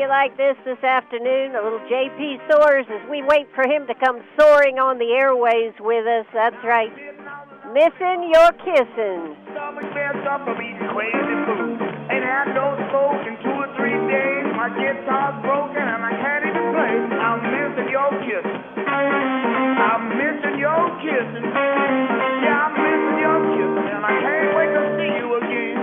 you like this afternoon? A little J.P. Soars as we wait for him to come soaring on the airways with us. That's right. Missing your kissing. Stomach messed up from eating crazy food. Ain't had no smoke in 2 or 3 days. My guitar's broken and I can't even play. I'm missing your kissing. I'm missing your kissing. Yeah, I'm missing your kissing, and I can't wait to see you again.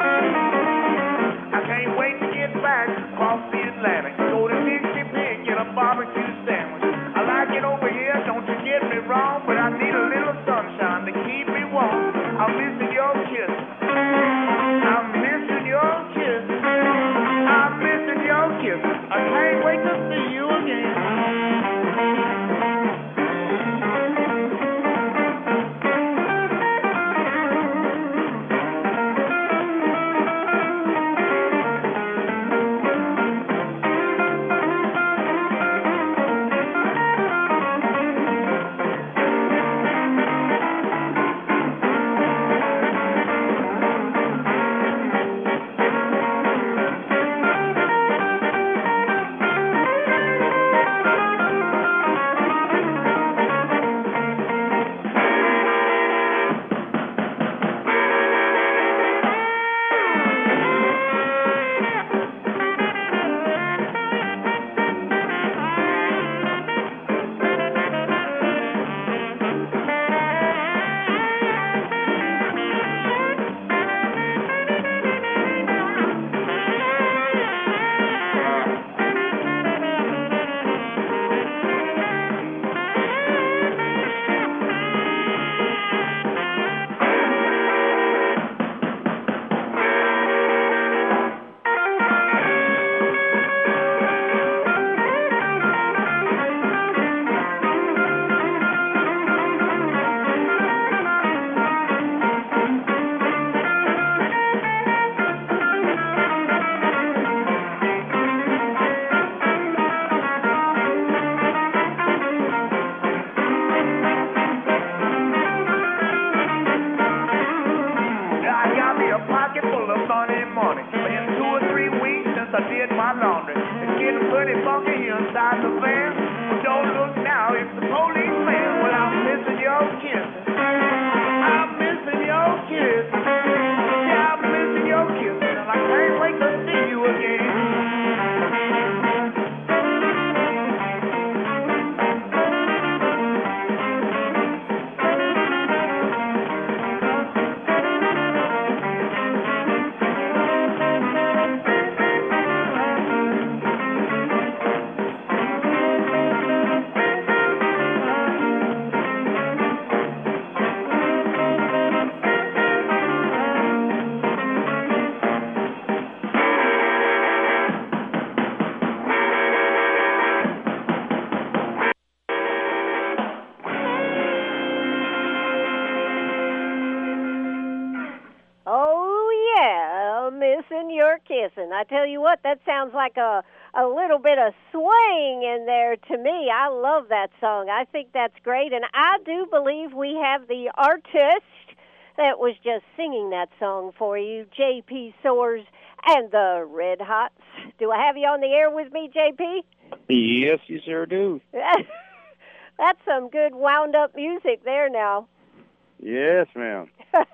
I can't wait to get back across the Atlantic. Go to Dixie Pig, get a barbecue sandwich. I like it over here, don't you get me wrong, but I need a little sunshine to keep me warm. I'm missing your kiss. I'm missing your kiss. I'm missing your kiss. I can't wait to see you again. I tell you what, that sounds like a little bit of swing in there to me. I love that song. I think that's great, and I do believe we have the artist that was just singing that song for you, J.P. Soars and the Red Hots. Do I have you on the air with me, J.P.? Yes, you sure do. That's some good wound-up music there now. Yes, ma'am.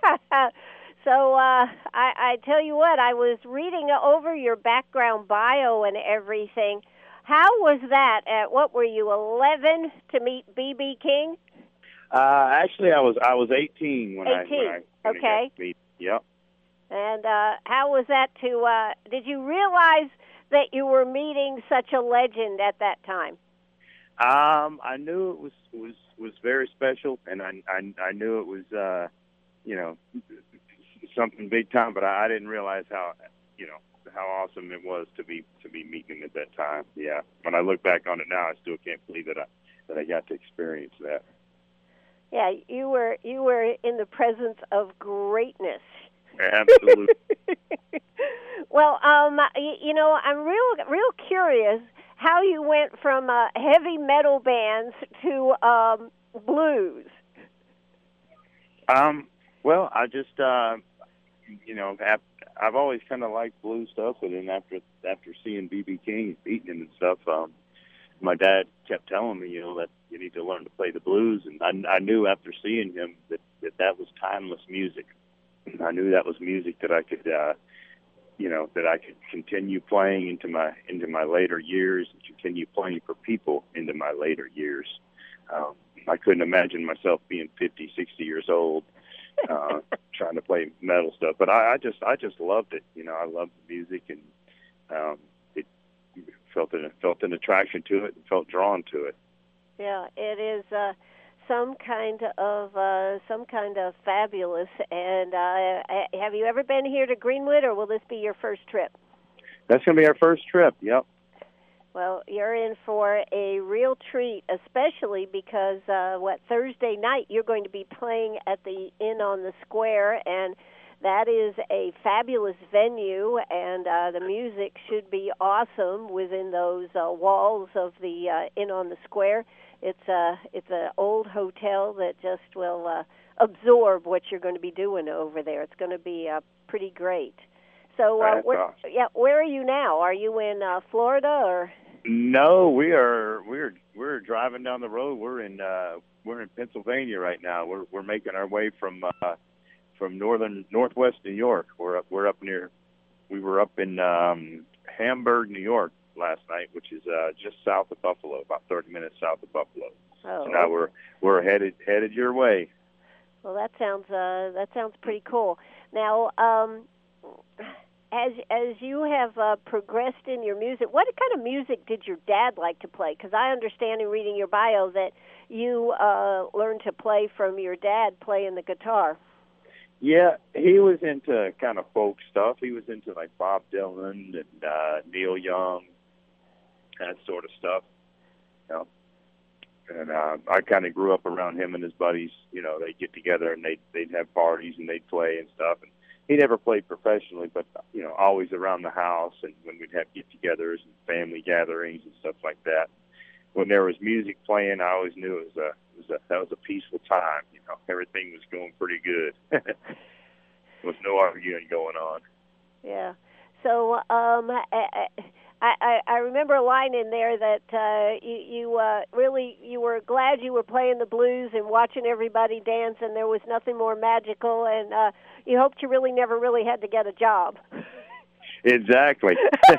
So I tell you what, I was reading over your background bio and everything. How was that? What were you, 11 to meet B.B. King? Actually, I was 18 when I okay. got to meet. Yep. And how was that did you realize that you were meeting such a legend at that time? I knew it was very special, and I knew it was something big time, but I didn't realize how awesome it was to be meeting him at that time. Yeah, when I look back on it now, I still can't believe that I got to experience that. Yeah, you were in the presence of greatness. Absolutely. Well, I'm real curious how you went from heavy metal bands to blues. Well, I just I've always kind of liked blues stuff, but then after seeing B.B. King beating him and stuff, my dad kept telling me, that you need to learn to play the blues, and I knew after seeing him that was timeless music. I knew that was music that I could, that I could continue playing into my later years, and continue playing for people into my later years. I couldn't imagine myself being 50, 60 years old trying to play metal stuff, but I just loved it. I loved the music, and it felt an attraction to it and felt drawn to it. Yeah, it is some kind of fabulous. And have you ever been here to Greenwood, or will this be your first trip? That's going to be our first trip. Yep. Well, you're in for a real treat, especially because Thursday night you're going to be playing at the Inn on the Square, and that is a fabulous venue, and the music should be awesome within those walls of the Inn on the Square. It's an old hotel that just will absorb what you're going to be doing over there. It's going to be pretty great. So, where are you now? Are you in Florida or? No, we're driving down the road. We're in Pennsylvania right now. We're making our way from northwest New York. We're up near. We were up in Hamburg, New York last night, which is just south of Buffalo, about 30 minutes south of Buffalo. Oh. So now we're headed your way. Well, that sounds pretty cool. Now, as you have progressed in your music, what kind of music did your dad like to play? Because I understand in reading your bio that you learned to play from your dad playing the guitar. Yeah, he was into kind of folk stuff. He was into like Bob Dylan and Neil Young, that sort of stuff. And I kind of grew up around him and his buddies. They'd get together and they'd have parties and they'd play and stuff. And he never played professionally, but always around the house, and when we'd have get-togethers and family gatherings and stuff like that. When there was music playing, I always knew that was a peaceful time. Everything was going pretty good. With no arguing going on. Yeah. So I remember a line in there that you were glad you were playing the blues and watching everybody dance, and there was nothing more magical, and you hoped you really never really had to get a job. Exactly.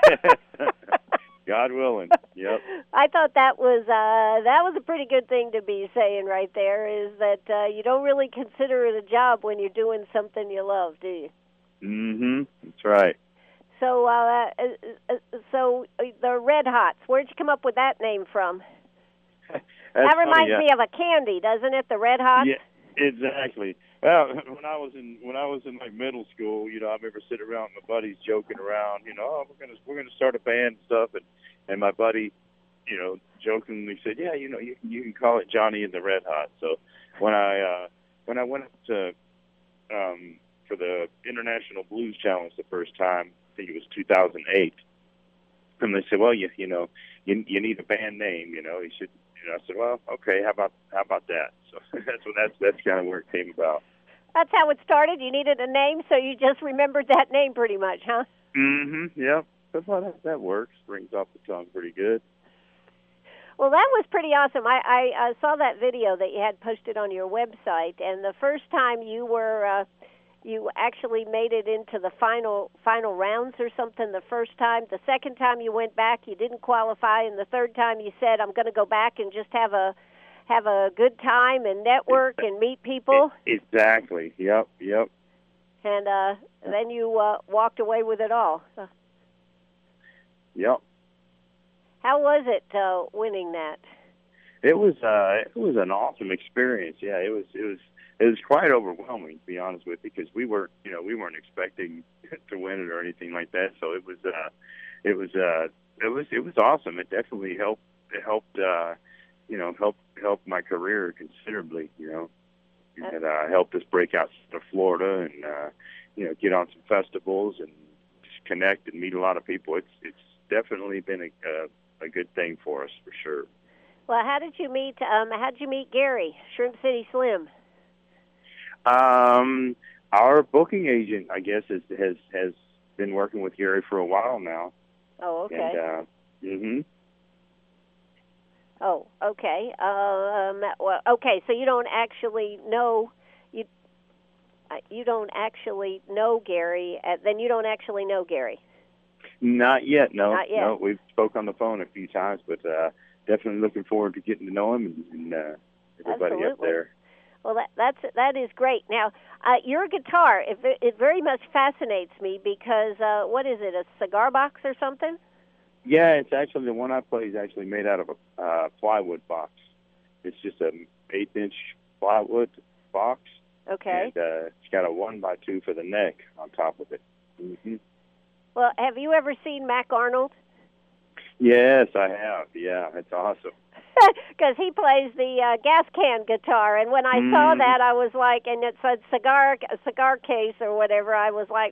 God willing. Yep. I thought that was a pretty good thing to be saying right there, is that you don't really consider it a job when you're doing something you love, do you? Mm-hmm. That's right. So, so the Red Hots, where'd you come up with that name from? That reminds me of a candy, doesn't it? The Red Hots. Yeah, exactly. Well, when I was in like middle school, I remember sitting around with my buddies joking around. We're gonna start a band and stuff, and my buddy, jokingly said, yeah, you can call it Johnny and the Red Hots. So when I went up to for the International Blues Challenge the first time, I think it was 2008, and they said, well, you need a band name, you should. I said, well, okay, how about that? So that's kind of where it came about. That's how it started. You needed a name, so you just remembered that name pretty much, huh? Mm-hmm. Yeah. That works. Rings off the tongue pretty good. Well, that was pretty awesome. I saw that video that you had posted on your website, and the first time you were you actually made it into the final rounds or something the first time. The second time you went back, you didn't qualify, and the third time you said, I'm going to go back and just have a good time and network and meet people. Exactly. Yep. And then you walked away with it all. Yep. How was it winning that? It was an awesome experience. Yeah, it was quite overwhelming, to be honest with you, because we weren't expecting to win it or anything like that. So it was awesome. It definitely helped help my career considerably. And helped us break out to Florida and get on some festivals and just connect and meet a lot of people. It's definitely been a good thing for us, for sure. Well, how did you meet Gary, Shrimp City Slim? Our booking agent, I guess, has been working with Gary for a while now. Oh, okay. And Oh, okay. Well, okay. So you don't actually know you don't actually know Gary. Then you don't actually know Gary. Not yet. No. Not yet. No. We've spoke on the phone a few times, but definitely looking forward to getting to know him and everybody Absolutely. up there. Well, that is great. Now, your guitar, it very much fascinates me because what is it? A cigar box or something? Yeah, it's actually the one I play is actually made out of a plywood box. It's just an 1/8-inch plywood box. Okay. And it's got a 1x2 for the neck on top of it. Mm-hmm. Well, have you ever seen Mac Arnold? Yes, I have. Yeah, it's awesome. Because he plays the gas can guitar, and when I saw that, I was like, and it said cigar case or whatever. I was like,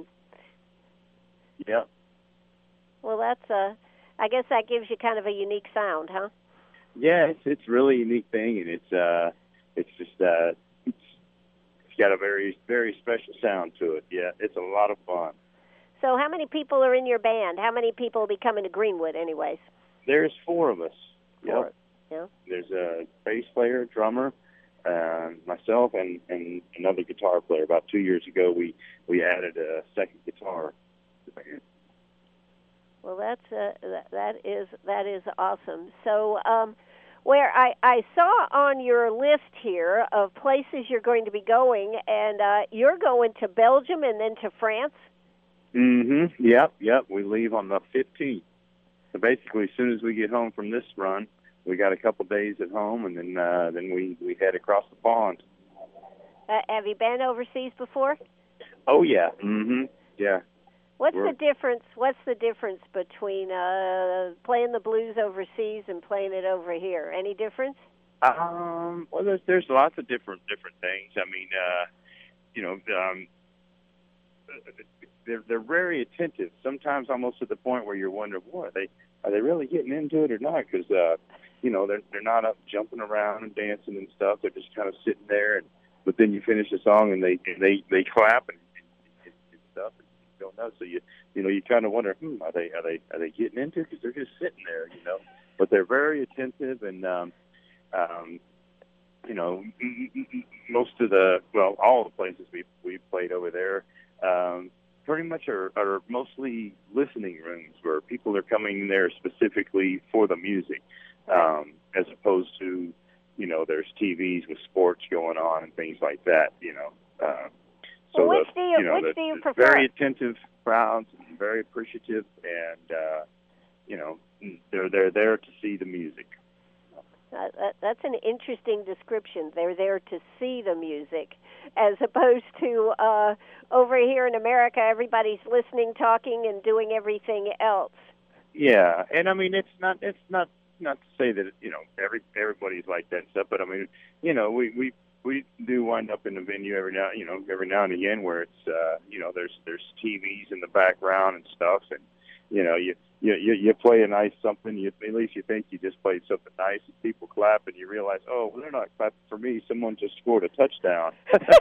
Yeah. Well, that's I guess that gives you kind of a unique sound, huh? Yeah, it's really a unique thing, and it's just it's got a very, very special sound to it. Yeah, it's a lot of fun. So how many people are in your band? How many people will be coming to Greenwood anyways? There's 4 of us. Four. Yep. Yeah. There's a bass player, drummer, myself, and another guitar player. About 2 years ago, we added a second guitar to the band. Well, that is awesome. So, where I saw on your list here of places you're going to be going, and you're going to Belgium and then to France. Mm-hmm. Yep. We leave on the 15th. So basically, as soon as we get home from this run, we got a couple days at home, and then we head across the pond. Have you been overseas before? Oh yeah. Mm-hmm. Yeah. What's the difference? What's the difference between playing the blues overseas and playing it over here? Any difference? Well, there's lots of different things. I mean, they're very attentive. Sometimes almost to the point where you're wondering, boy, are they really getting into it or not? Because they're not up jumping around and dancing and stuff. They're just kind of sitting there. But then you finish the song and they clap and stuff. And you don't know. So you kind of wonder, are they getting into it? Because they're just sitting there, But they're very attentive and most of all the places we've played over there. Pretty much are mostly listening rooms where people are coming there specifically for the music, as opposed to, there's TVs with sports going on and things like that, So which do you prefer? Very attentive crowds and very appreciative, and they're there to see the music. That's an interesting description. They're there to see the music, as opposed to over here in America, everybody's listening, talking, and doing everything else. Yeah, and I mean it's not to say that everybody's like that and stuff, but I mean we do wind up in the venue every now and again where it's there's TVs in the background and stuff, and you play a nice something. At least you think you just played something nice, and people clap, and you realize, oh, well, they're not clapping for me. Someone just scored a touchdown.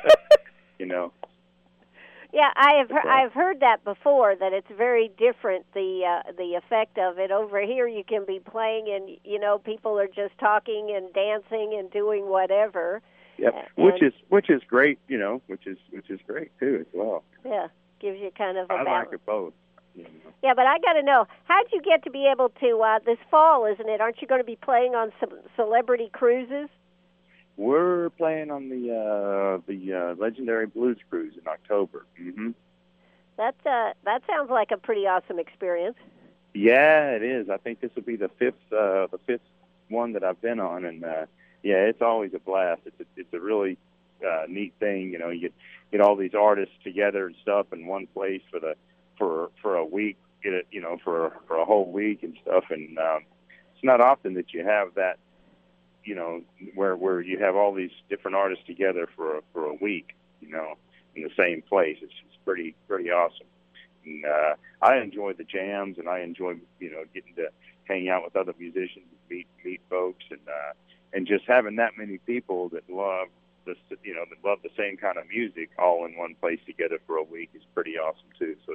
Yeah, I've heard that before. That it's very different. The effect of it over here, you can be playing, and people are just talking and dancing and doing whatever. Yep, which is great. Which is great too as well. Yeah, gives you kind of a I balance. like it both. Yeah, but I got to know, how'd you get to be able to, this fall, isn't it? Aren't you going to be playing on some celebrity cruises? We're playing on the Legendary Blues Cruise in October. Mm-hmm. That sounds like a pretty awesome experience. Yeah, it is. I think this will be the fifth one that I've been on, and it's always a blast. It's a really neat thing. You get all these artists together and stuff in one place for a week, get it, for a whole week and stuff, and it's not often that you have that, where you have all these different artists together for a week, in the same place. It's pretty awesome. And I enjoy the jams, and I enjoy getting to hang out with other musicians, meet folks, and just having that many people that love that love the same kind of music all in one place together for a week is pretty awesome too. So it's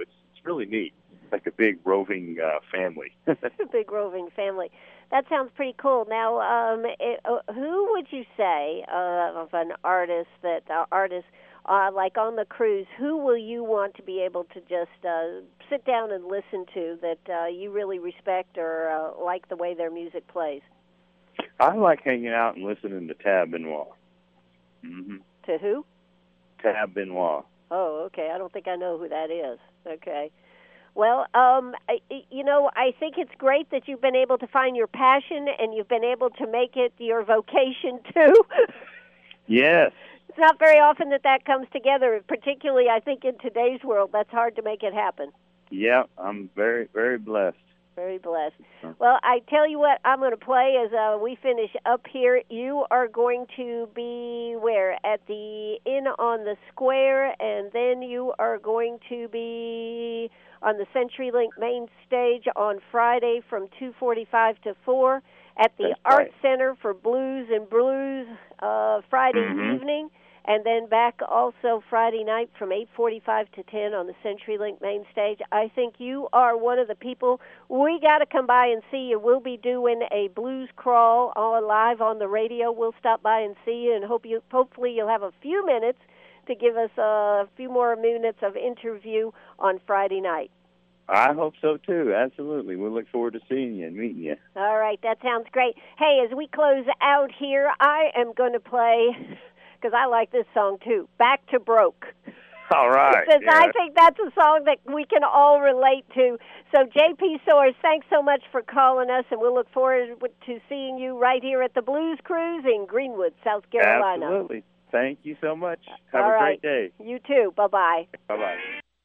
really neat. Like a big roving family. Big roving family. That sounds pretty cool. Now, who would you say of an artist like on the cruise, who will you want to be able to just sit down and listen to that you really respect or like the way their music plays? I like hanging out and listening to Tab Benoit. Mm-hmm. To who? Tab Benoit. Oh, okay. I don't think I know who that is. Okay. Well, I think it's great that you've been able to find your passion and you've been able to make it your vocation, too. Yes. It's not very often that comes together, particularly, I think, in today's world. That's hard to make it happen. Yeah, I'm very, very blessed. Very blessed. Well, I tell you what I'm going to play as we finish up here. You are going to be where? At the Inn on the Square, and then you are going to be on the CenturyLink main stage on Friday from 2:45 to 4 at the Art Center for Blues and Brews Friday evening. And then back also Friday night from 8:45 to 10 on the CenturyLink main stage. I think you are one of the people we got to come by and see you. We'll be doing a blues crawl live on the radio. We'll stop by and see you, and hopefully you'll have a few minutes to give us a few more minutes of interview on Friday night. I hope so, too. Absolutely. We'll look forward to seeing you and meeting you. All right. That sounds great. Hey, as we close out here, I am going to play, because I like this song, too, Back to Broke. All right. Because I think that's a song that we can all relate to. So, J.P. Soares, thanks so much for calling us, and we'll look forward to seeing you right here at the Blues Cruise in Greenwood, South Carolina. Absolutely. Thank you so much. Have a great day. You too. Bye-bye. Bye-bye.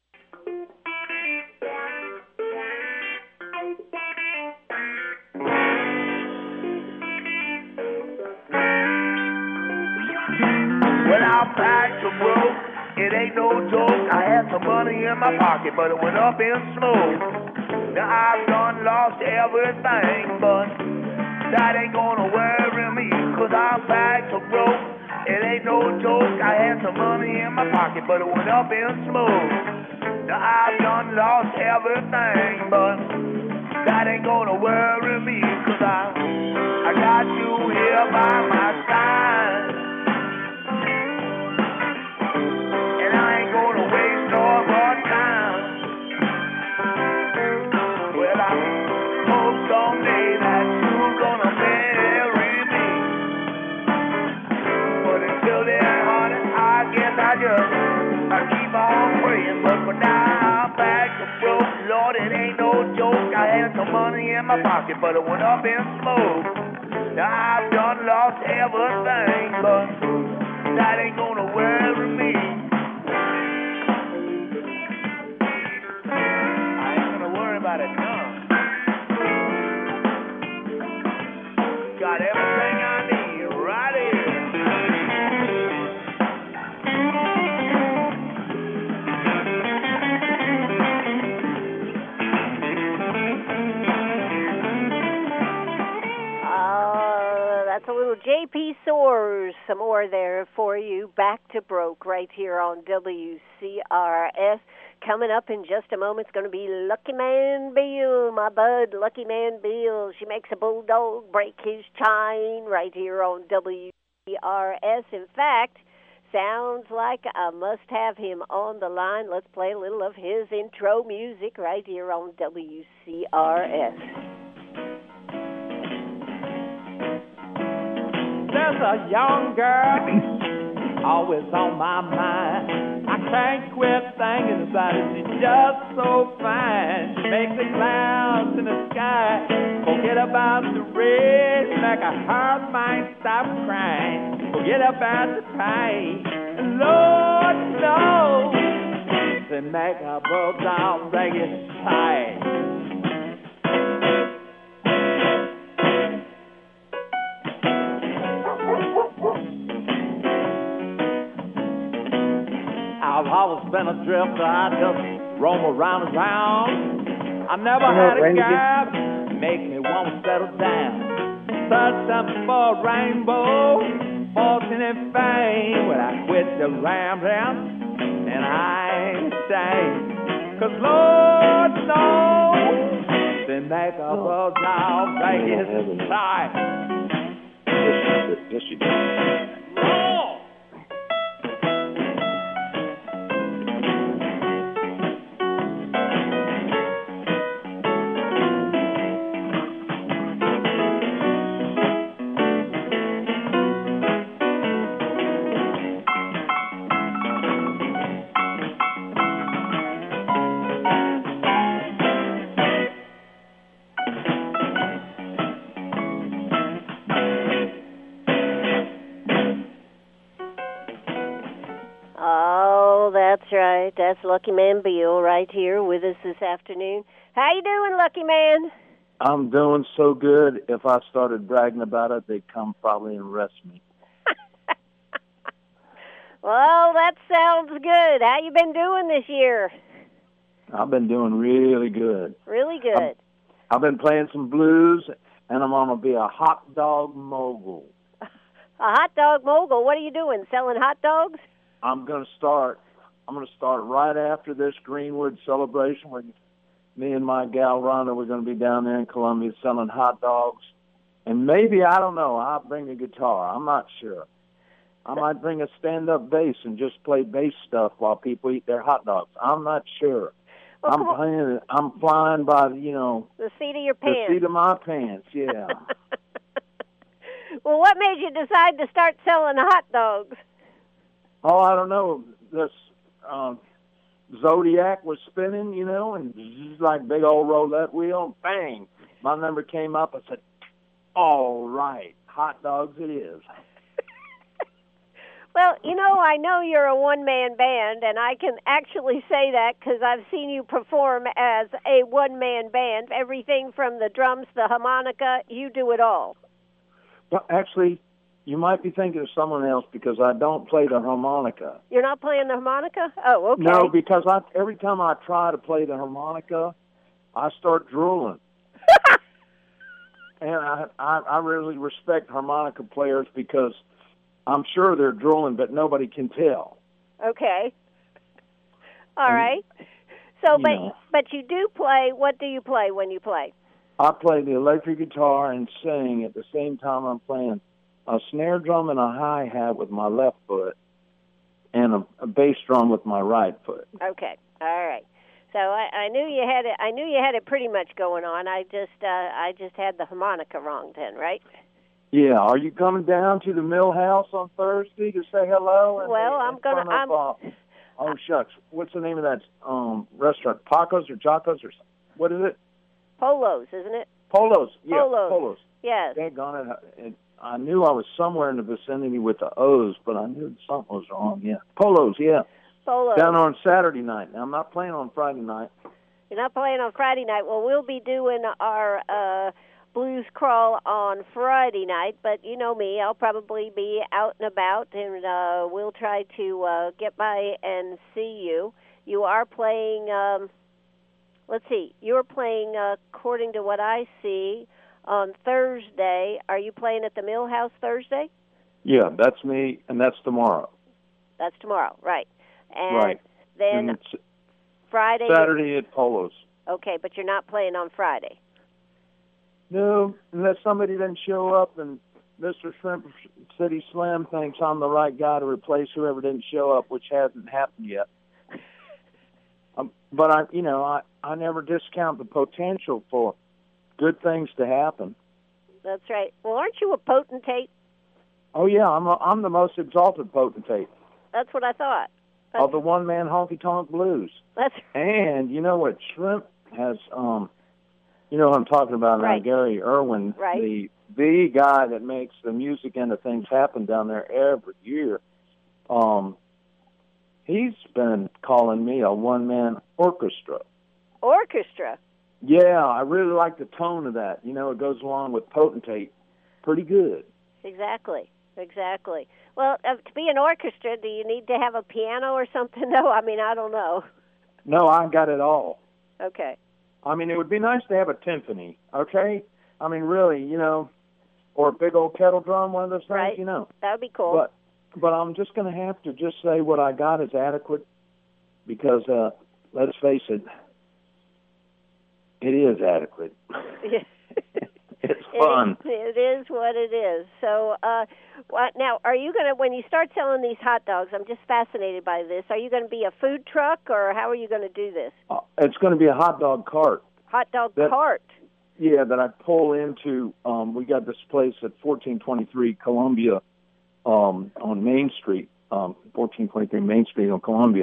Well, I'm back to broke. It ain't no joke. I had some money in my pocket, but it went up in smoke. Now I've done lost everything, but that ain't gonna worry me, 'cause I'm back to broke. It ain't no joke. I had some money in my pocket, but it went up in smoke. Now I've done lost everything, but that ain't gonna worry me, 'cause I got you here by my side. And I ain't gonna waste no more time. Well, I hope someday that you're gonna marry me. But until then, honey, I guess I keep on praying. But for now, I'm back to broke. Lord, it ain't no joke. I had some money in my pocket, but it went up in smoke. Now I've done lost everything, but that ain't gonna worry me. I ain't gonna worry about it now. Got everything I need right here. That's a little J.P. Soares, some more there for you. Back to Broke right here on WCRS. Coming up in just a moment, it's going to be Lucky Man Bill, my bud, Lucky Man Bill. She makes a bulldog break his chain right here on WCRS. In fact, sounds like I must have him on the line. Let's play a little of his intro music right here on WCRS. There's a young girl always on my mind. I can't quit thinking about it. She's just so fine. She makes the clouds in the sky forget about the rain. Make a heart might stop crying. Forget about the pain. And Lord knows to make a bulldog break his tight. I've always been a drifter, I just roam around and around. I never had a guy make me want to settle down. Search something for a rainbow, fortune and fame. When I quit the rambling, and I ain't ashamed. 'cause Lord knows the neck of a dog is tight. Yes, you did. Roll! Oh, that's right. That's Lucky Man Bill right here with us this afternoon. How you doing, Lucky Man? I'm doing so good. If I started bragging about it, they'd come probably and arrest me. Well, that sounds good. How you been doing this year? I've been doing really good. Really good. I've been playing some blues, and I'm going to be a hot dog mogul. A hot dog mogul? What are you doing, selling hot dogs? I'm going to start right after this Greenwood celebration where me and my gal Rhonda, we're going to be down there in Columbia selling hot dogs. And maybe, I don't know, I'll bring a guitar. I'm not sure. I might bring a stand-up bass and just play bass stuff while people eat their hot dogs. I'm not sure. Well, I'm flying by, the seat of your pants. the seat of my pants, yeah. Well, what made you decide to start selling hot dogs? Oh, I don't know. This Zodiac was spinning, and just like big old roulette wheel, and bang, my number came up. I said, all right, hot dogs it is. Well, I know you're a one-man band, and I can actually say that because I've seen you perform as a one-man band. Everything from the drums, the harmonica, you do it all. Well, actually, you might be thinking of someone else because I don't play the harmonica. You're not playing the harmonica? Oh, okay. No, because every time I try to play the harmonica, I start drooling. And I really respect harmonica players because I'm sure they're drooling, but nobody can tell. Okay. All right. So, but you do play. What do you play when you play? I play the electric guitar and sing at the same time I'm playing a snare drum and a hi-hat with my left foot and a bass drum with my right foot. Okay. All right. So I knew you had it. I knew you had it pretty much going on. I just had the harmonica wrong then, right? Yeah. Are you coming down to the Mill House on Thursday to say hello? Well, I'm gonna. Oh shucks! What's the name of that restaurant? Pacos or Jacos or what is it? Polos, isn't it? Polos. Yeah. Polos. Yes. Daggone it. I knew I was somewhere in the vicinity with the O's, but I knew something was wrong. Yeah. Polos. Yeah. Polos. Down on Saturday night. Now, I'm not playing on Friday night. You're not playing on Friday night. Well, we'll be doing our blues crawl on Friday night, but you know me, I'll probably be out and about, and we'll try to get by and see you. You are playing, let's see, you're playing, according to what I see, on Thursday. Are you playing at the Mill House Thursday? Yeah, that's me, and that's tomorrow. That's tomorrow, right. And right. then and Friday... Saturday at Polos. Okay, but you're not playing on Friday. No, unless somebody doesn't show up and Mr. Shrimp City Slim thinks I'm the right guy to replace whoever didn't show up, which hasn't happened yet. But I never discount the potential for good things to happen. That's right. Well, aren't you a potentate? Oh yeah, I'm the most exalted potentate. That's what I thought. Of the one-man honky-tonk blues. That's and you know what? Shrimp has, you know what I'm talking about now, right. Gary Irwin, right. the guy that makes the music end of things happen down there every year. He's been calling me a one-man orchestra. Orchestra? Yeah, I really like the tone of that. You know, it goes along with potentate pretty good. Exactly. Well, to be an orchestra, do you need to have a piano or something? No, I mean, I don't know. No, I got it all. Okay. I mean, it would be nice to have a timpani, okay? I mean, really, or a big old kettle drum, one of those things, right. That would be cool. But I'm just going to have to just say what I got is adequate because, let's face it, it is adequate. It's fun. It is what it is. So, now, are you going to, when you start selling these hot dogs, I'm just fascinated by this, are you going to be a food truck, or how are you going to do this? It's going to be a hot dog cart. Hot dog cart? Yeah, that I pull into. We got this place at 1423 Columbia on Main Street, 1423 Main Street on Columbia.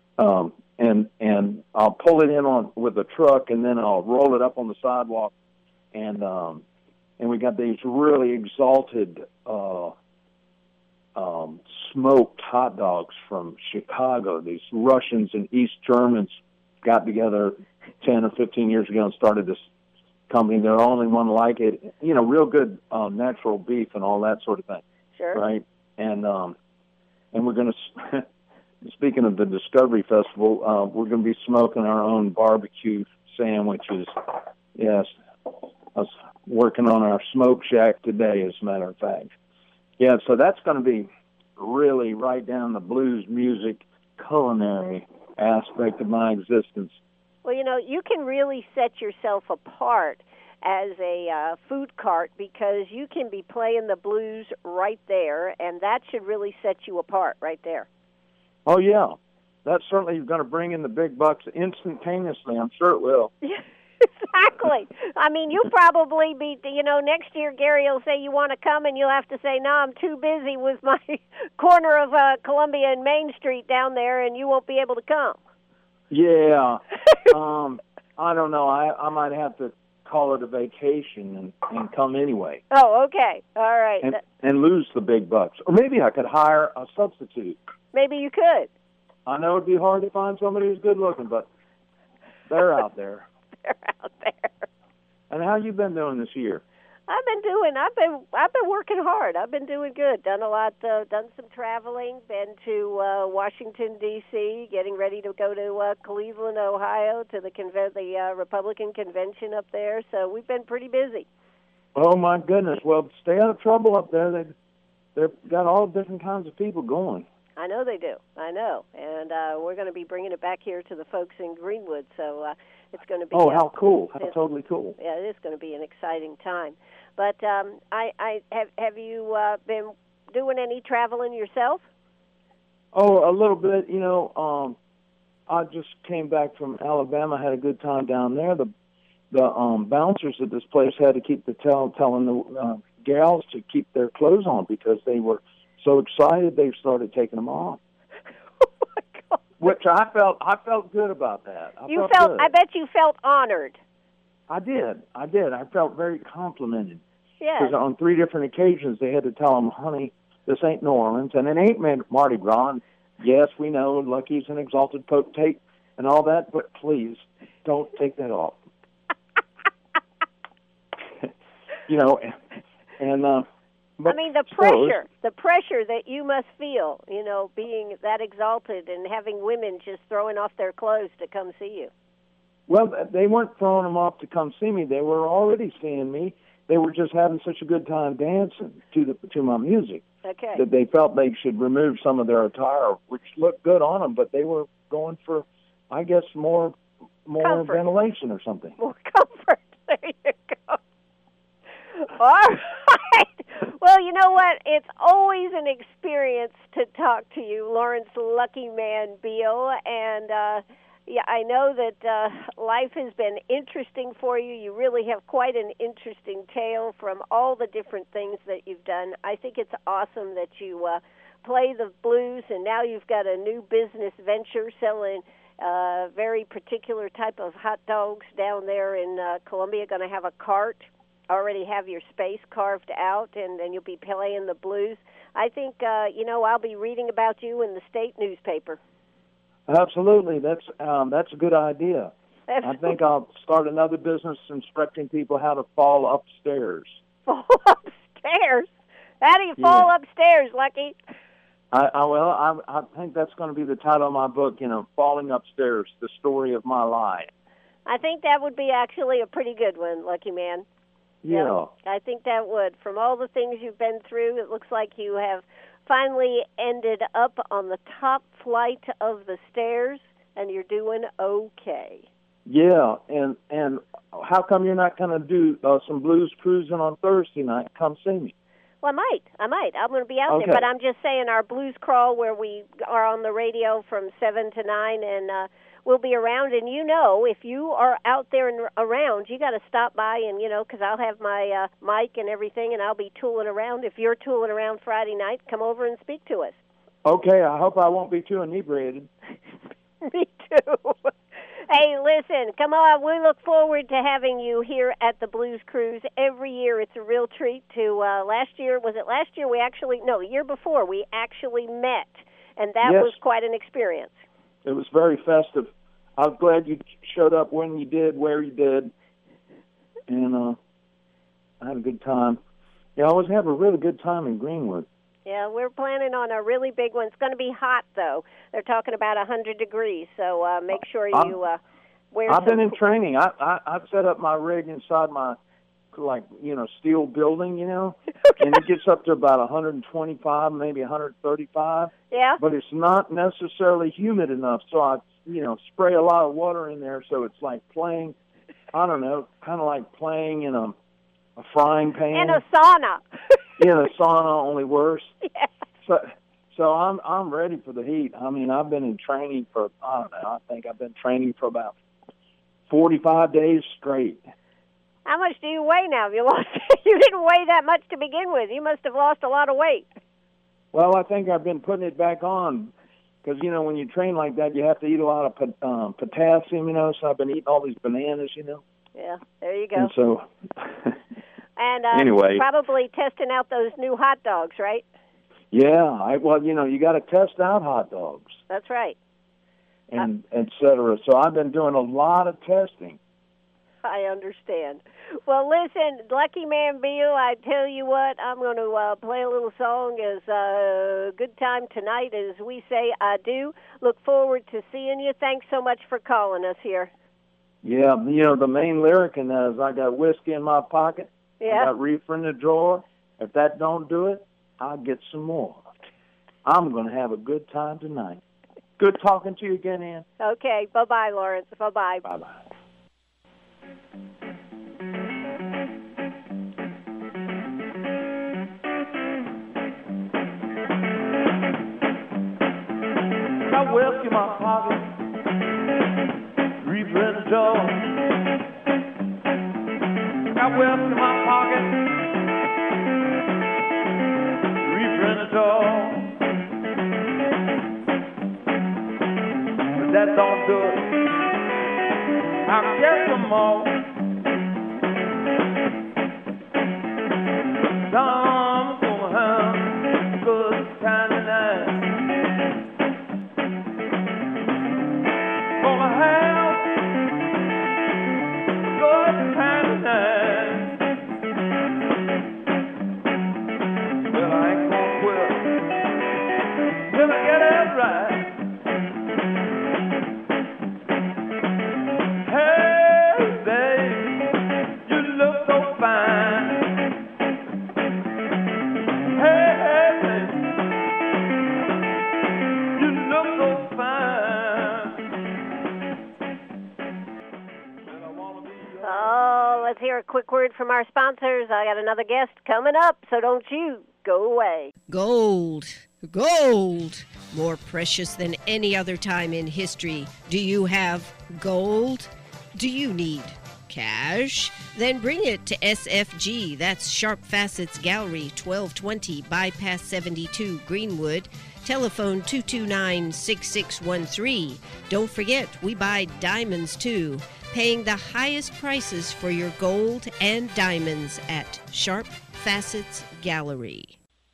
And I'll pull it in with a truck, and then I'll roll it up on the sidewalk. And we got these really exalted smoked hot dogs from Chicago. These Russians and East Germans got together 10 or 15 years ago and started this company. They're the only one like it. You know, real good natural beef and all that sort of thing. Sure. Right? And we're going to, speaking of the Discovery Festival, we're going to be smoking our own barbecue sandwiches. Yes. I was working on our smoke shack today, as a matter of fact. Yeah, so that's going to be really right down the blues music culinary aspect of my existence. Well, you know, you can really set yourself apart as a food cart because you can be playing the blues right there, and that should really set you apart right there. Oh, yeah. That's certainly going to bring in the big bucks instantaneously. I'm sure it will. Exactly. I mean, you'll probably be, you know, next year Gary will say you want to come, and you'll have to say, no, I'm too busy with my corner of Columbia and Main Street down there, and you won't be able to come. Yeah. I don't know. I might have to call it a vacation and come anyway. Oh, okay. All right. And lose the big bucks. Or maybe I could hire a substitute. Maybe you could. I know it'd be hard to find somebody who's good looking, but they're out there. They're out there. And how you been doing this year? I've been working hard. I've been doing good. Done a lot. Done some traveling. Been to Washington D.C. Getting ready to go to Cleveland, Ohio, to the Republican convention up there. So we've been pretty busy. Oh my goodness! Well, stay out of trouble up there. They've got all different kinds of people going. I know they do. I know, and we're going to be bringing it back here to the folks in Greenwood. So it's going to be. Oh, how cool! How totally cool! Yeah, it is going to be an exciting time. But have you been doing any traveling yourself? Oh, a little bit. You know, I just came back from Alabama. Had a good time down there. The bouncers at this place had to keep telling the gals to keep their clothes on because they were so excited they started taking them off. Oh my God. Which I felt good about that. I bet you felt honored. I did. I felt very complimented. Yeah. Because on 3 different occasions they had to tell them, honey, this ain't New Orleans, and it ain't Mardi Gras. And yes, we know Lucky's an exalted potentate and all that, but please don't take that off. You know, and I mean, the pressure that you must feel, you know, being that exalted and having women just throwing off their clothes to come see you. Well, they weren't throwing them off to come see me. They were already seeing me. They were just having such a good time dancing to my music. Okay. That they felt they should remove some of their attire, which looked good on them, but they were going for, I guess, more comfort. Ventilation or something. More comfort. There you go. All right. Well, you know what? It's always an experience to talk to you, Lawrence Lucky Man Beale, and yeah, I know that life has been interesting for you. You really have quite an interesting tale from all the different things that you've done. I think it's awesome that you play the blues, and now you've got a new business venture selling very particular type of hot dogs down there in Columbia. Going to have a cart, already have your space carved out, and then you'll be playing the blues. I think, I'll be reading about you in the state newspaper. Absolutely. That's a good idea. I think I'll start another business instructing people how to fall upstairs. Fall upstairs? How do you fall upstairs, Lucky? I think that's going to be the title of my book, Falling Upstairs, The Story of My Life. I think that would be actually a pretty good one, Lucky Man. Yeah. I think that would. From all the things you've been through, it looks like you have finally ended up on the top flight of the stairs, and you're doing okay. Yeah, and how come you're not going to do some blues cruising on Thursday night? Come see me. Well, I might. I'm going to be out Okay. there, but I'm just saying our blues crawl where we are on the radio from 7 to 9, and we'll be around. And if you are out there and around, you got to stop by, and because I'll have my mic and everything, and I'll be tooling around. If you're tooling around Friday night, come over and speak to us. Okay, I hope I won't be too inebriated. Me too. Hey, listen, come on. We look forward to having you here at the Blues Cruise every year. It's a real treat to last year. Was it last year? The year before, we actually met, and that Yes. was quite an experience. It was very festive. I'm glad you showed up when you did, where you did, and I had a good time. Yeah, I always have a really good time in Greenwood. Yeah, we're planning on a really big one. It's going to be hot, though. They're talking about 100 degrees, so make sure you wear I've been in some... training. I set up my rig inside my, steel building, and it gets up to about 125, maybe 135. Yeah? But it's not necessarily humid enough, so I, spray a lot of water in there, so it's like playing, I don't know, kind of like playing in a frying pan. In a sauna. In a sauna, only worse. Yeah. So I'm ready for the heat. I mean, I've been in training for, I don't know, I think I've been training for about 45 days straight. How much do you weigh now? You didn't weigh that much to begin with. You must have lost a lot of weight. Well, I think I've been putting it back on because, when you train like that, you have to eat a lot of potassium, so I've been eating all these bananas, Yeah, there you go. And so... And anyway, probably testing out those new hot dogs, right? Yeah, you got to test out hot dogs. That's right. And et cetera. So I've been doing a lot of testing. I understand. Well, listen, Lucky Man Bill, I tell you what, I'm going to play a little song as a good time tonight as we say I do. Look forward to seeing you. Thanks so much for calling us here. Yeah, the main lyric in that is I got whiskey in my pocket. Yeah. I got reefer in the drawer. If that don't do it, I'll get some more. I'm going to have a good time tonight. Good talking to you again, Ann. Okay. Bye-bye, Lawrence. Bye-bye. Bye-bye. Got whiskey in my pocket, reefer in the drawer. Got whiskey in my pocket, reefer in the drawer. But that don't do it. I'll get some more. Some gonna have a good time tonight. Gonna have a good time tonight. Well, I ain't gonna quit till I get it right. Hey, babe, you look so fine. Hey, babe, you look so fine. Well, I wanna be your... Oh, let's hear a quick word from our sponsors. I got another guest coming up, so don't you go away. Gold. Gold. More precious than any other time in history. Do you have gold? Do you need cash? Then bring it to SFG. That's Sharp Facets Gallery, 1220 Bypass 72, Greenwood. Telephone 229-6613. Don't forget, we buy diamonds too. Paying the highest prices for your gold and diamonds at Sharp Facets Gallery.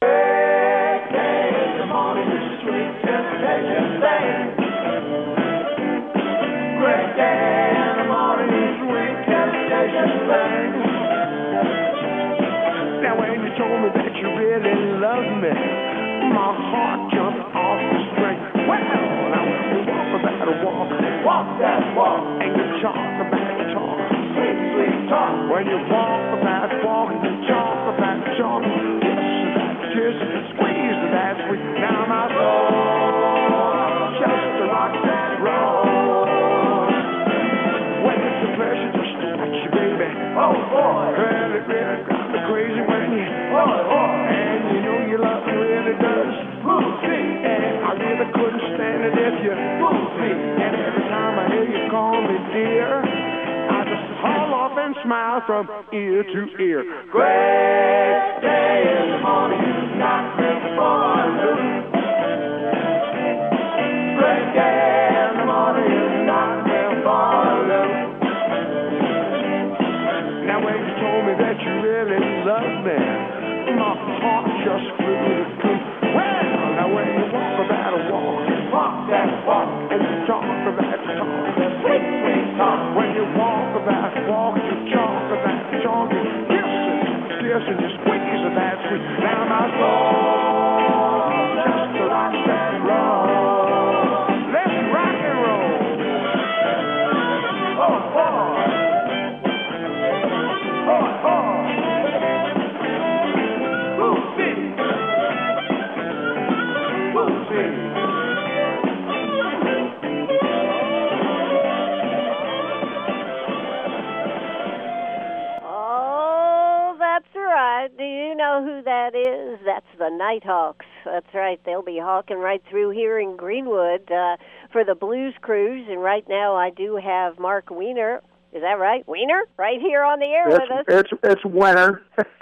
Now when you told me that you really loved me, my heart jumped off the string. Well, now when you walk that walk, and you talk that talk, sweet, sweet talk. When you walk that walk, and you talk that talk, kiss that squeeze that sweet. Now my soul just to rock that roll. smile from ear to ear. Great day in the morning, you got me for a loop. Great day in the morning, you got me for a loop. Now when you told me that you really loved me, my heart just flew to the coop. Well, now when you walk that walk, and you talk that talk, that sweet, sweet talk. When you walk that walk, you talk that talk, you kiss and you squeeze that sweet. Now my soul just like that roll. Let's rock and roll. Oh, oh. Oh, oh. Oh, that's right. Do you know who that is? That's the Nighthawks. That's right. They'll be hawking right through here in Greenwood for the Blues Cruise. And right now I do have Mark Weiner. Is that right? Weiner? Right here on the air with us. It's winter.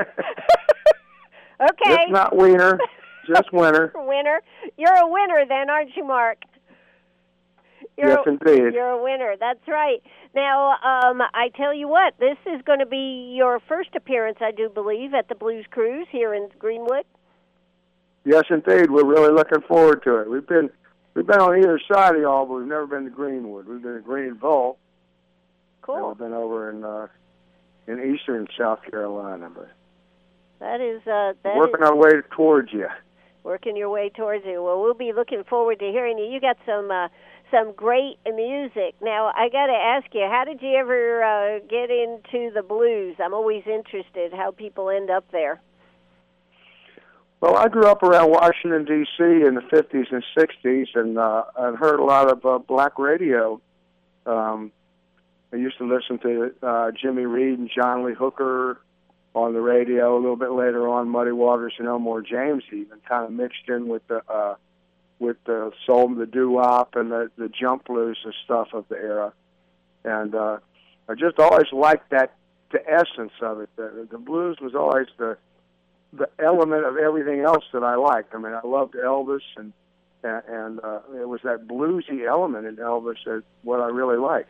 Okay. It's not Wiener, just winter. Winner. You're a winner then, aren't you, Mark? Yes, indeed. You're a winner. That's right. Now, I tell you what, this is going to be your first appearance, I do believe, at the Blues Cruise here in Greenwood. Yes, indeed. We're really looking forward to it. We've been on either side of y'all, but we've never been to Greenwood. We've been to Greenville. Cool. And we've been over in eastern South Carolina, but that is working our way towards you. Working your way towards you. Well, we'll be looking forward to hearing you. You got some great music. Now, I got to ask you, how did you ever get into the blues? I'm always interested how people end up there. Well, I grew up around Washington, D.C. in the 50s and 60s, and I'd heard a lot of black radio. I used to listen to Jimmy Reed and John Lee Hooker on the radio. A little bit later on, Muddy Waters and Elmore James even kind of mixed in with the soul, the doo-wop, and the jump blues and stuff of the era. And I just always liked the essence of it. The blues was always the element of everything else that I liked. I mean, I loved Elvis, and it was that bluesy element in Elvis that what I really liked.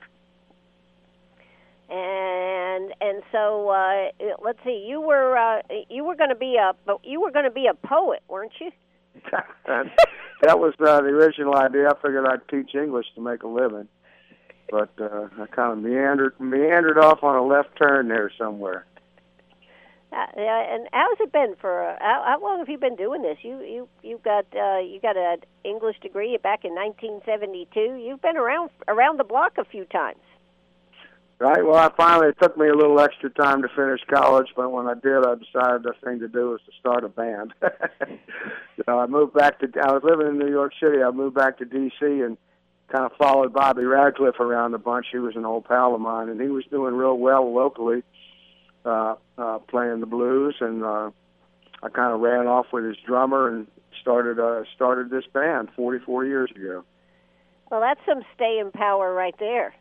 And so let's see, you were going to be a poet, weren't you? That was the original idea. I figured I'd teach English to make a living, but I kind of meandered off on a left turn there somewhere. And how's it been for? How long have you been doing this? You got an English degree back in 1972. You've been around the block a few times. Right. Well, it took me a little extra time to finish college, but when I did, I decided the thing to do was to start a band. I moved back I was living in New York City. I moved back to D.C. and kind of followed Bobby Radcliffe around a bunch. He was an old pal of mine, and he was doing real well locally, playing the blues, and I kind of ran off with his drummer and started this band 44 years ago. Well, that's some staying power right there.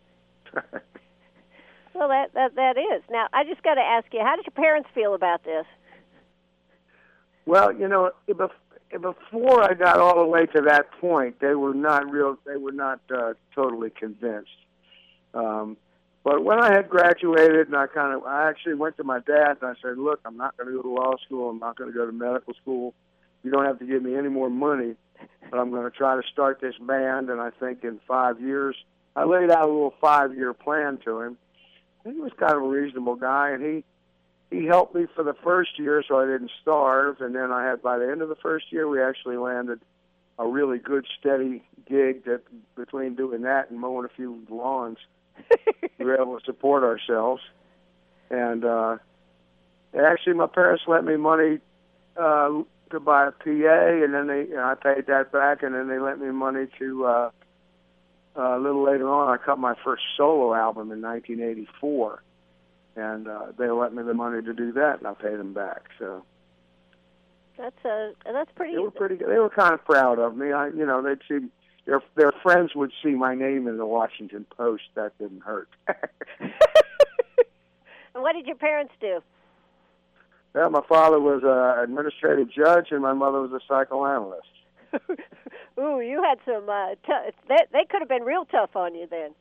Well, that is. Now, I just got to ask you, how did your parents feel about this? Well, before I got all the way to that point, they were not totally convinced. But when I had graduated, and I actually went to my dad and I said, "Look, I'm not going to go to law school. I'm not going to go to medical school. You don't have to give me any more money, but I'm going to try to start this band." And I think in 5 years, I laid out a little 5-year plan to him. He was kind of a reasonable guy, and he helped me for the first year so I didn't starve. And then by the end of the first year, we actually landed a really good, steady gig that between doing that and mowing a few lawns, we were able to support ourselves. And actually, my parents lent me money to buy a PA, and then I paid that back, and then they lent me money to a little later on, I cut my first solo album in 1984, and they lent me the money to do that, and I paid them back. So that's pretty. They were pretty good. They were kind of proud of me. They'd see their friends would see my name in the Washington Post. That didn't hurt. What did your parents do? Yeah, my father was an administrative judge, and my mother was a psychoanalyst. Ooh, you had some. They could have been real tough on you then.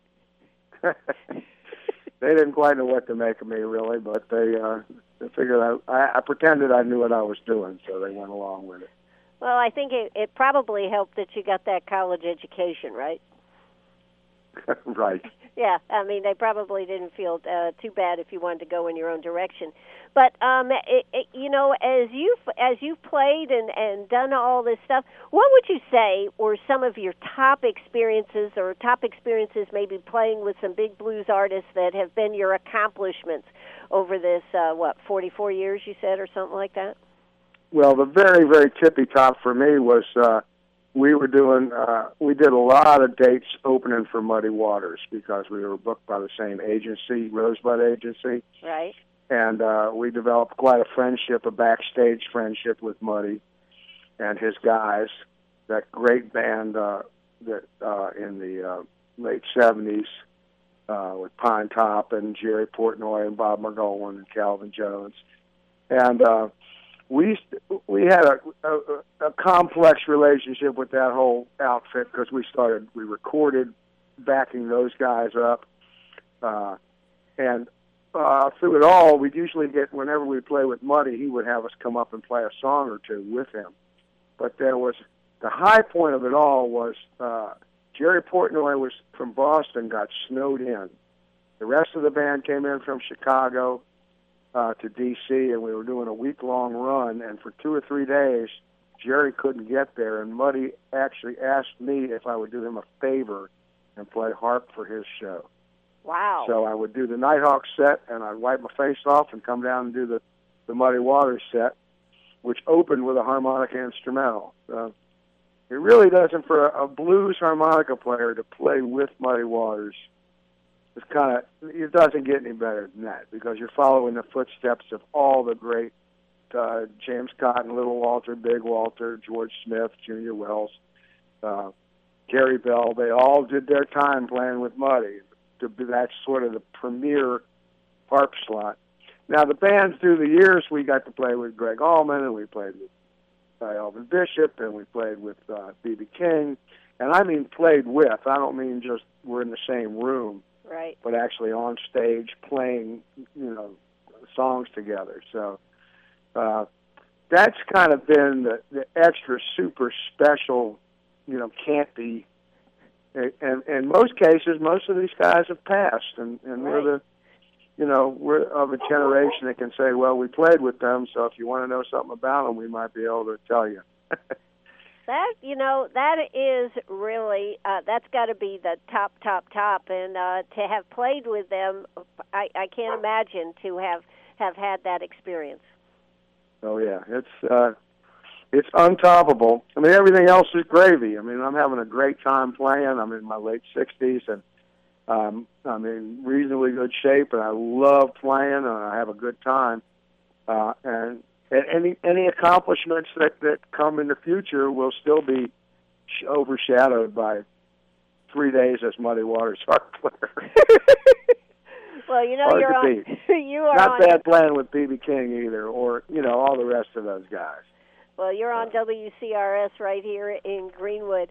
They didn't quite know what to make of me, really, but they figured I pretended I knew what I was doing, so they went along with it. Well, I think it probably helped that you got that college education, right? Right. Yeah, I mean, they probably didn't feel too bad if you wanted to go in your own direction. But you know, as you've played and done all this stuff, what would you say were some of your top experiences, or top experiences maybe playing with some big blues artists that have been your accomplishments over this 44 years you said, or something like that? Well, the very, very tippy top for me was we did a lot of dates opening for Muddy Waters because we were booked by the same agency, Rosebud Agency. Right. And we developed quite a friendship, a backstage friendship with Muddy and his guys, that great band that in the late 70s with Pine Top and Jerry Portnoy and Bob McGowan and Calvin Jones. And we had a complex relationship with that whole outfit because we recorded backing those guys up. And through it all, we'd usually get, whenever we play with Muddy, he would have us come up and play a song or two with him. But there was, the high point of it all was Jerry Portnoy was from Boston, got snowed in. The rest of the band came in from Chicago to D.C., and we were doing a week-long run, and for 2 or 3 days, Jerry couldn't get there, and Muddy actually asked me if I would do him a favor and play harp for his show. Wow. So I would do the Nighthawk set, and I'd wipe my face off and come down and do the Muddy Waters set, which opened with a harmonica instrumental. It really doesn't, for a blues harmonica player to play with Muddy Waters, it doesn't get any better than that, because you're following the footsteps of all the great James Cotton, Little Walter, Big Walter, George Smith, Junior Wells, Gary Bell. They all did their time playing with Muddy. That's sort of the premier harp slot. Now, the bands through the years, we got to play with Greg Allman, and we played with Elvin Bishop, and we played with B.B. King. And I mean played with. I don't mean just we're in the same room. Right. But actually on stage playing, songs together. So that's kind of been the extra super special, can't be. And in most cases, most of these guys have passed, and right. we're of a generation that can say, well, we played with them, so if you want to know something about them, we might be able to tell you. That is really, that's got to be the top, and to have played with them, I can't imagine to have had that experience. Oh, yeah, it's untoppable. I mean, everything else is gravy. I mean, I'm having a great time playing. I'm in my late 60s, and I'm in reasonably good shape, and I love playing, and I have a good time. And any accomplishments that come in the future will still be overshadowed by 3 days as Muddy Waters harp player. Well, you are not bad playing with B.B. King either, or all the rest of those guys. Well, you're on WCRS right here in Greenwood.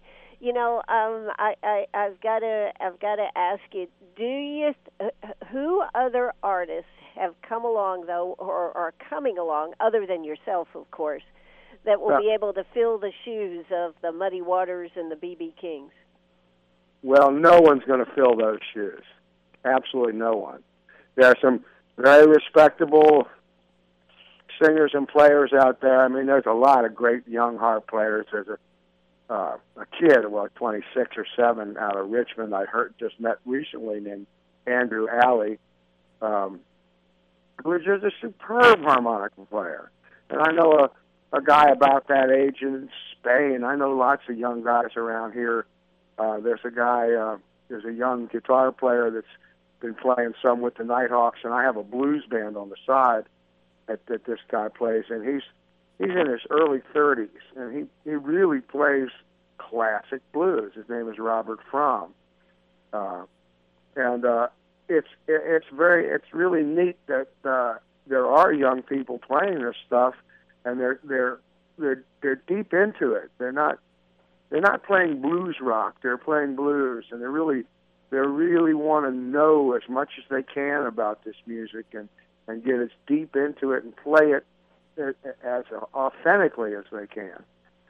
I've got to ask you: who other artists have come along, though, or are coming along, other than yourself, of course, that will be able to fill the shoes of the Muddy Waters and the B.B. Kings? Well, no one's going to fill those shoes. Absolutely no one. There are some very respectable singers and players out there. I mean, there's a lot of great young harp players. There's a kid, 26 or 7, out of Richmond I just met recently, named Andrew Alley, who's just a superb harmonica player. And I know a guy about that age in Spain. I know lots of young guys around here. There's a young guitar player that's been playing some with the Nighthawks, and I have a blues band on the side that this guy plays, and he's in his early 30s, and he really plays classic blues. His name is Robert Fromm. And it's really neat that there are young people playing this stuff, and they're deep into it. They're not playing blues rock. They're playing blues, and they really want to know as much as they can about this music and get as deep into it and play it as authentically as they can.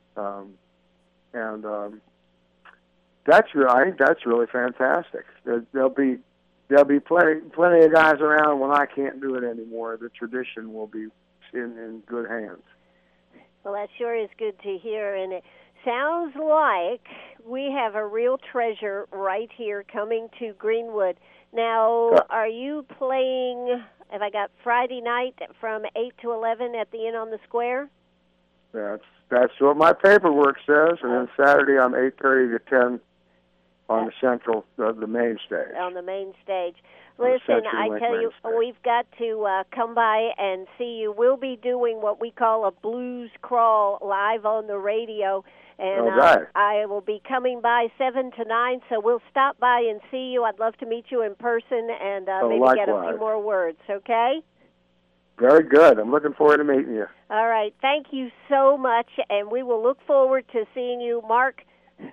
I think that's really fantastic. There'll be plenty of guys around when I can't do it anymore. The tradition will be in good hands. Well, that sure is good to hear, and it sounds like we have a real treasure right here coming to Greenwood. Now, are you playing, have I got Friday night from 8 to 11 at the Inn on the Square? That's what my paperwork says, and then Saturday I'm 8:30 to 10 on the main stage. On the main stage. Listen, I tell you, we've got to come by and see you. We'll be doing what we call a blues crawl live on the radio, and I will be coming by 7 to 9, so we'll stop by and see you. I'd love to meet you in person and maybe get a few more words, okay? Very good. I'm looking forward to meeting you. All right. Thank you so much, and we will look forward to seeing you, Mark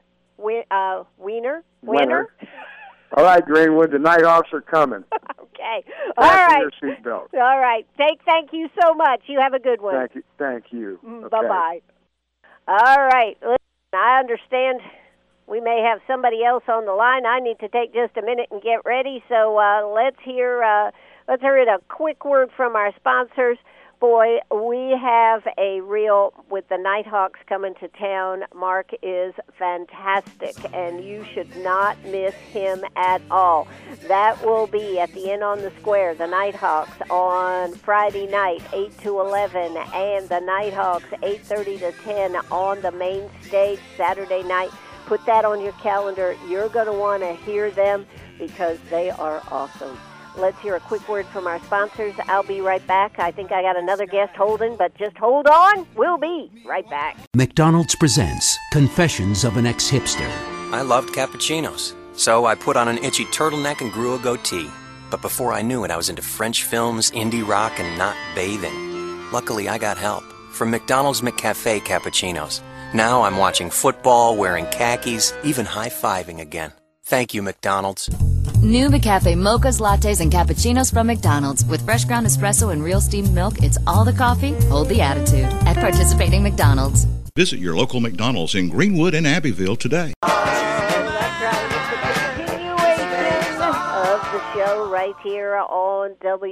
Winter. All right, Greenwood, the Nighthawks are coming. Okay. All right. Your seatbelt. All right. Thank you so much. You have a good one. Thank you. Okay. Bye-bye. All right. Listen, I understand we may have somebody else on the line. I need to take just a minute and get ready, so let's hear a quick word from our sponsors. Boy, we have with the Nighthawks coming to town, Mark is fantastic, and you should not miss him at all. That will be at the Inn on the Square, the Nighthawks, on Friday night, 8 to 11, and the Nighthawks, 8:30 to 10 on the main stage Saturday night. Put that on your calendar. You're going to want to hear them because they are awesome. Let's hear a quick word from our sponsors. I'll be right back. I think I got another guest holding, but just hold on. We'll be right back. McDonald's presents Confessions of an Ex-Hipster. I loved cappuccinos, so I put on an itchy turtleneck and grew a goatee. But before I knew it, I was into French films, indie rock, and not bathing. Luckily, I got help from McDonald's McCafe cappuccinos. Now I'm watching football, wearing khakis, even high-fiving again. Thank you, McDonald's. New McCafe mochas, lattes, and cappuccinos from McDonald's. With fresh ground espresso and real steamed milk, it's all the coffee, hold the attitude. At participating McDonald's. Visit your local McDonald's in Greenwood and Abbeville today. That's right. It's the continuation of the show right here on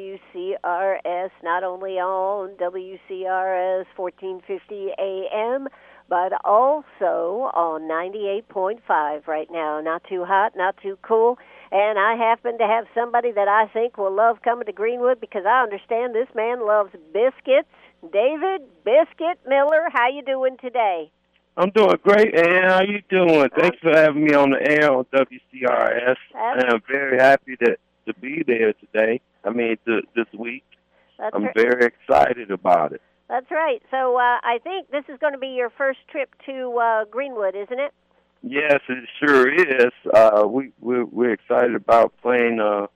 WCRS, not only on WCRS 1450 AM, but also on 98.5 right now. Not too hot, not too cool. And I happen to have somebody that I think will love coming to Greenwood because I understand this man loves biscuits. David Biscuit Miller, how you doing today? I'm doing great, Ann. How you doing? Thanks for having me on the air on WCRS. And I'm very happy to be there today. This week. I'm very excited about it. That's right. So I think this is going to be your first trip to Greenwood, isn't it? Yes, it sure is. We're excited about playing the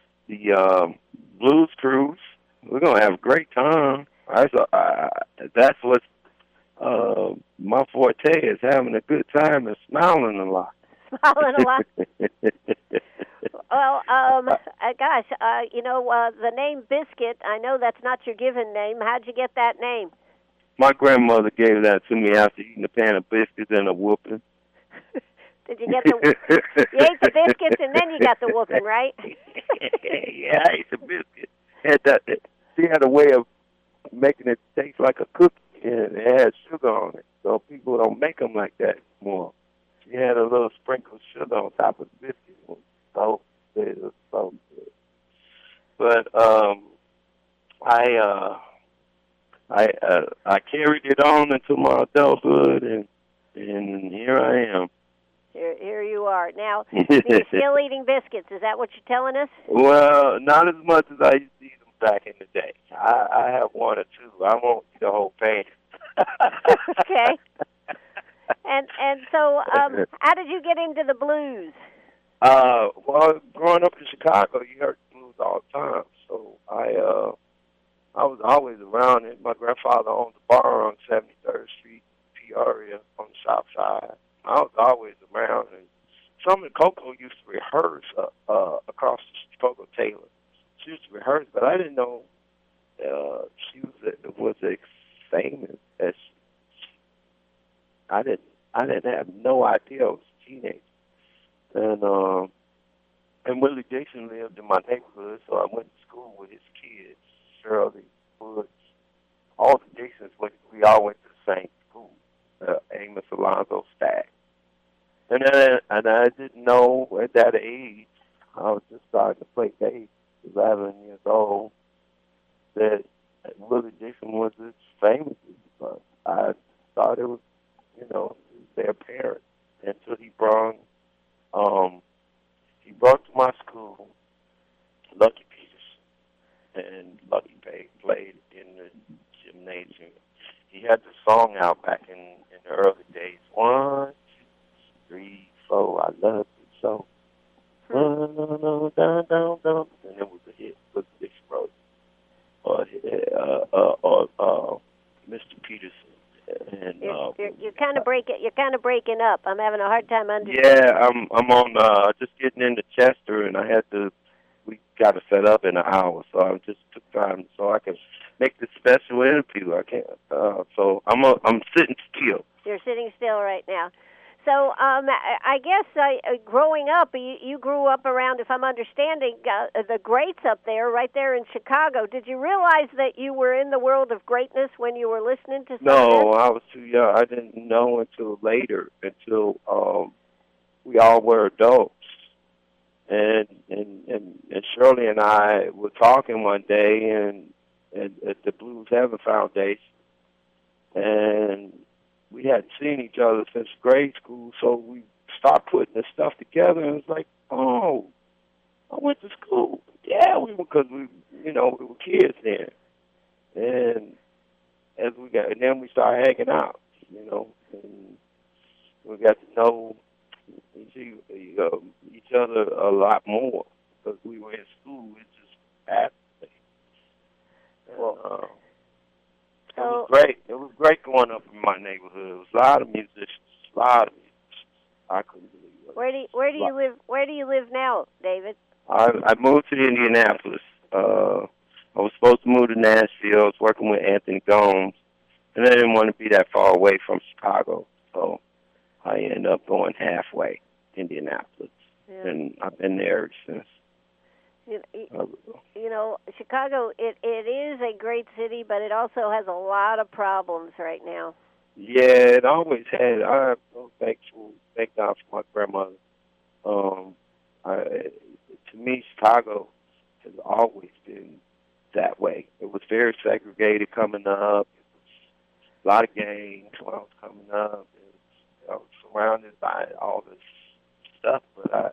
Blues Cruise. We're going to have a great time. That's what my forte is, having a good time and smiling a lot. Smiling a lot? Well, gosh, the name Biscuit, I know that's not your given name. How'd you get that name? My grandmother gave that to me after eating a pan of biscuits and a whooping. Did you get you ate the biscuits and then you got the whooping, right? Yeah, I ate the biscuits. She had a way of making it taste like a cookie, and it had sugar on it. So people don't make them like that anymore. She had a little sprinkle of sugar on top of the biscuit. So good. But I carried it on into my adulthood, and here I am. Here you are. Now, you're still eating biscuits. Is that what you're telling us? Well, not as much as I used to eat them back in the day. I have one or two. I won't eat the whole pan. Okay. And so, how did you get into the blues? Well, growing up in Chicago, you heard blues all the time. So I was always around it. My grandfather owned a bar on 73rd Street, Peoria, on the south side. I was always around, and Summer Coco used to rehearse across the street, Coco Taylor. She used to rehearse, but I didn't know she was as famous as I didn't have no idea I was a teenager. And Willie Dixon lived in my neighborhood, so I went to school with his kids, Shirley, Woods, all the Dixons. We all went to the same school, Amos Alonzo Stack. And I didn't know at that age, I was just starting to play bass, 11 years old, that Willie Dixon was as famous as he was. I thought it was, their parents, until he brought to my school Lucky Peters, and Lucky played in the gymnasium. He had the song out back in the early days. 1, 2, 3, 4. I love it so. And it was a hit with Dick Rose or Mr. Peterson. And you're kind of breaking up. I'm having a hard time understanding. Yeah, I'm on just getting into Chester, and we got to set up in an hour, so I just took time so I can make this special interview. I can't. So I'm sitting still. You're sitting still right now. So I guess growing up, you grew up around, if I'm understanding, the greats up there, right there in Chicago. Did you realize that you were in the world of greatness when you were listening to some of No, I was too young. I didn't know until later, until we all were adults. And Shirley and I were talking one day at the Blues Heaven Foundation, and we hadn't seen each other since grade school, so we started putting this stuff together, and it's like, oh, I went to school. Yeah, because we were kids then. And then we started hanging out, and we got to know each other a lot more because we were in school. It just happened. It was great. It was great growing up in my neighborhood. It was a lot of musicians. I couldn't believe it. Where do you live? Where do you live now, David? I moved to Indianapolis. I was supposed to move to Nashville. I was working with Anthony Gomes, and I didn't want to be that far away from Chicago, so I ended up going halfway, Indianapolis, and I've been there ever since. Chicago, it is a great city, but it also has a lot of problems right now. Yeah, it always had. I'm so thankful, thank God for my grandmother. To me, Chicago has always been that way. It was very segregated coming up. It was a lot of gangs when I was coming up. I was surrounded by all this stuff, but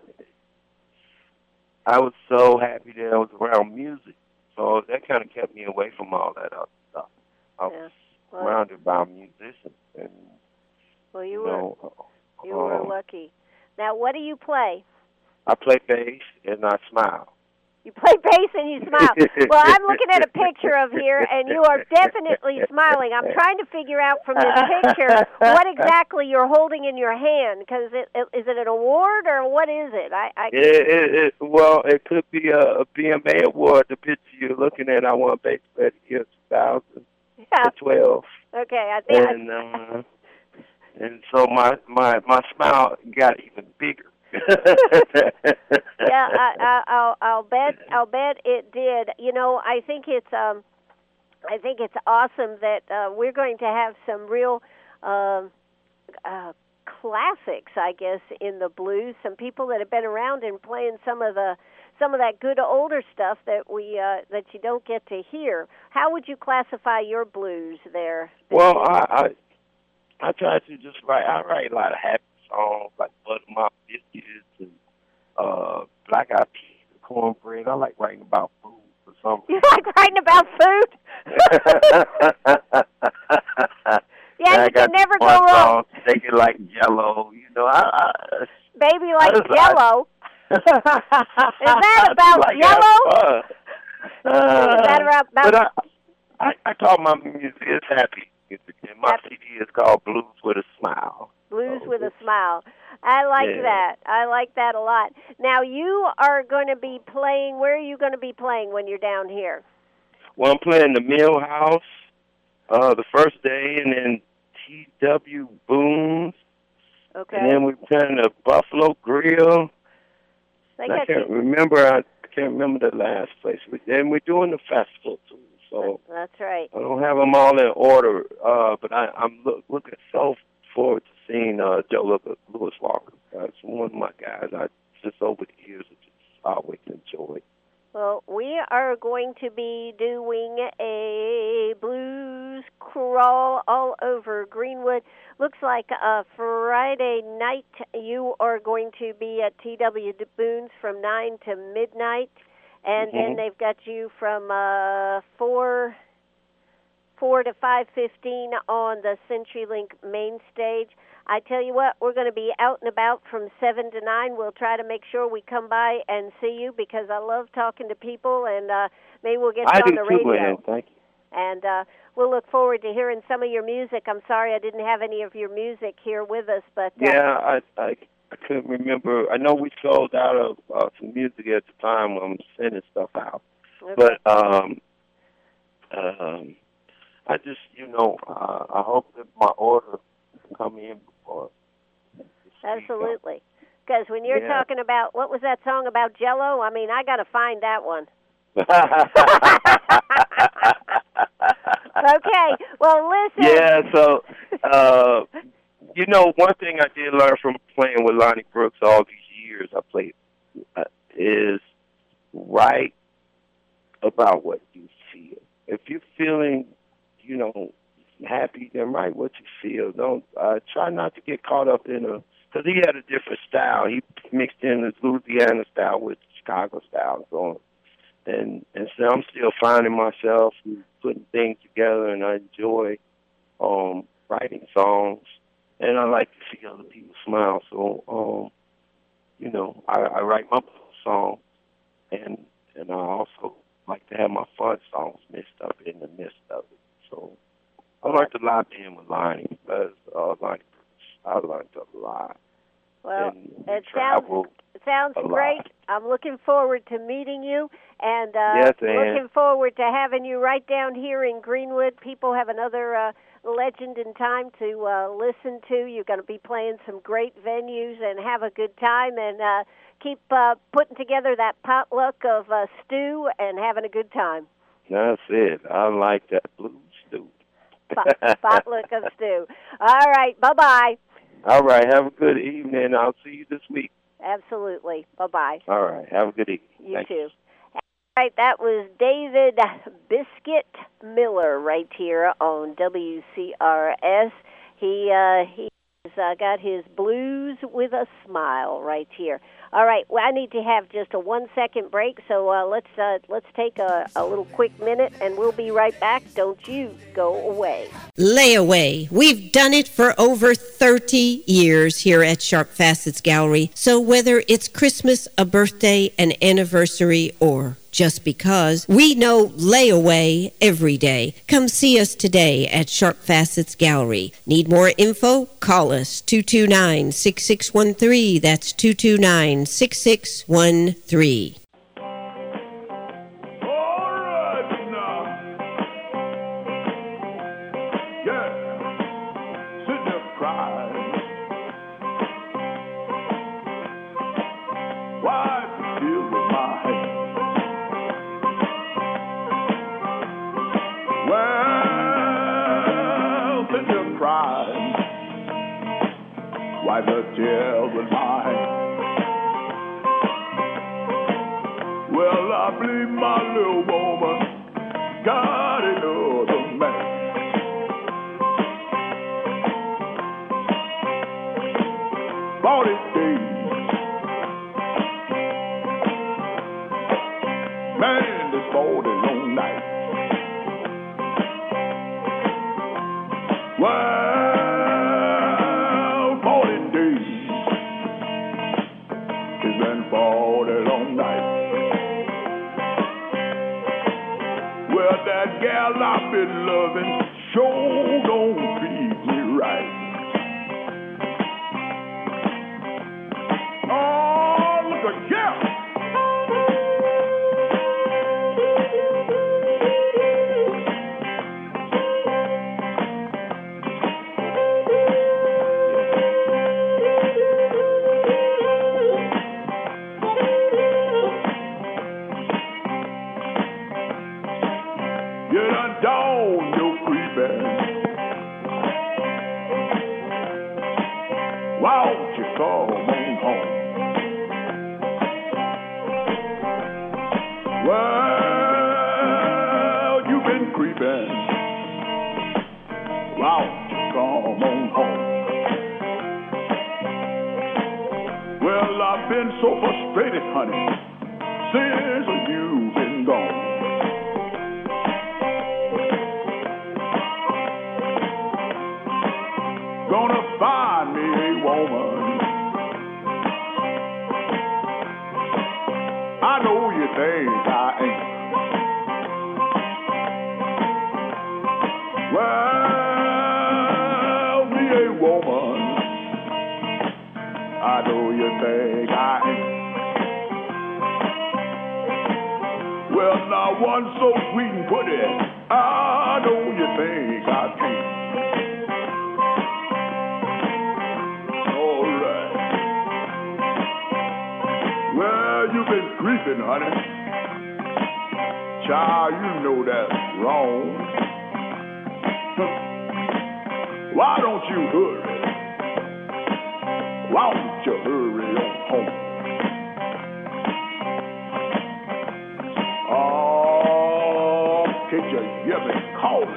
I was so happy that I was around music. So that kind of kept me away from all that other stuff. I was surrounded by musicians. And, you were lucky. Now, what do you play? I play bass and I smile. You play bass and you smile. Well, I'm looking at a picture of here, and you are definitely smiling. I'm trying to figure out from this picture what exactly you're holding in your hand. Because is it an award or what is it? Well, it could be a BMA award. The picture you're looking at, I won Bass Player of the Year 2012. Okay, I think. And so my smile got even bigger. Yeah, I'll bet it did. I think it's awesome that we're going to have some real classics, I guess, in the blues. Some people that have been around and playing some of that good older stuff that that you don't get to hear. How would you classify your blues there? Well, I try to just write. I write a lot of happy songs like Buttermilk Biscuits and Black Eyed Peas and Cornbread. I like writing about food or something. You like writing about food? Yeah, you can never go wrong. Take it like Jello, Baby like Jello. Is that about Yellow? Is that about? But I call my music it's happy music, and my CD is called Blues with a Smile. Blues with a Smile. I like that. I like that a lot. Now, you are going to be playing, where are you going to be playing when you're down here? Well, I'm playing the Mill House the first day, and then T.W. Boone's. Okay. And then we're playing the Buffalo Grill. I can't remember the last place. And we're doing the festival, too. So that's right. I don't have them all in order, but I'm looking so forward to seeing Joe Louis Walker. That's one of my guys. Just over the years, I just always enjoyed. Well, we are going to be doing a blues crawl all over Greenwood. Looks like Friday night you are going to be at T.W. Boone's from 9 to midnight. And then they've got you from 4 to 5:15 on the CenturyLink main stage. I tell you what, we're going to be out and about from 7 to 9. We'll try to make sure we come by and see you because I love talking to people, and maybe we'll get you on the radio. I do too, Thank you. And we'll look forward to hearing some of your music. I'm sorry I didn't have any of your music here with us, but I couldn't remember. I know we sold out of some music at the time when I'm sending stuff out. Okay. But I just, I hope that my order can come in before. Absolutely. Because when you're talking about, what was that song about Jell-O? I mean, I got to find that one. Okay. Well, listen. Yeah, so... one thing I did learn from playing with Lonnie Brooks all these years I played is write about what you feel. If you're feeling, happy, then write what you feel. Don't try not to get caught up in because he had a different style. He mixed in his Louisiana style with Chicago style and so on. And so I'm still finding myself putting things together, and I enjoy writing songs. And I like to see other people smile. So, I write my song, and I also like to have my fun songs mixed up in the midst of it. So I learned a lot being with Lonnie. I learned a lot. Well, it sounds great. I'm looking forward to meeting you, and looking forward to having you right down here in Greenwood. People have another legend in time to listen to. You're going to be playing some great venues and have a good time, and keep putting together that potluck of stew and having a good time. That's it. I like that blues stew. Potluck of stew. All right. Bye-bye. All right. Have a good evening. I'll see you this week. Absolutely. Bye-bye. All right. Have a good evening. You too. All right. That was David Biscuit Miller right here on WCRS. He's got his Blues with a Smile right here. All right, well, I need to have just a 1-second break, so let's take a little quick minute, and we'll be right back. Don't you go away. Layaway. We've done it for over 30 years here at Sharp Facets Gallery. So whether it's Christmas, a birthday, an anniversary, or just because, we know layaway every day. Come see us today at Sharp Facets Gallery. Need more info? Call us 229-6613. That's 229-6613. Wipe the tears with mine. Well, I believe my little woman got another man. 40 days. Man, this 40 long night. Well, 40 days. It's been all the long night. Well, that gal I've been loving sure don't treat me right. Oh, look at Jeff. You done down your creeping. Why don't you come on home? Well, you've been creeping. Why don't you come on home? Well, I've been so frustrated, honey, since you've been gone. Gonna find me a woman. I know you think I ain't. Well, me a woman. I know you think I ain't. Well, now one so sweet and pretty, I know you think I can't. You've been creeping, honey. Child, you know that's wrong. Why don't you hurry? Why don't you hurry on home? Oh, can't you hear me calling?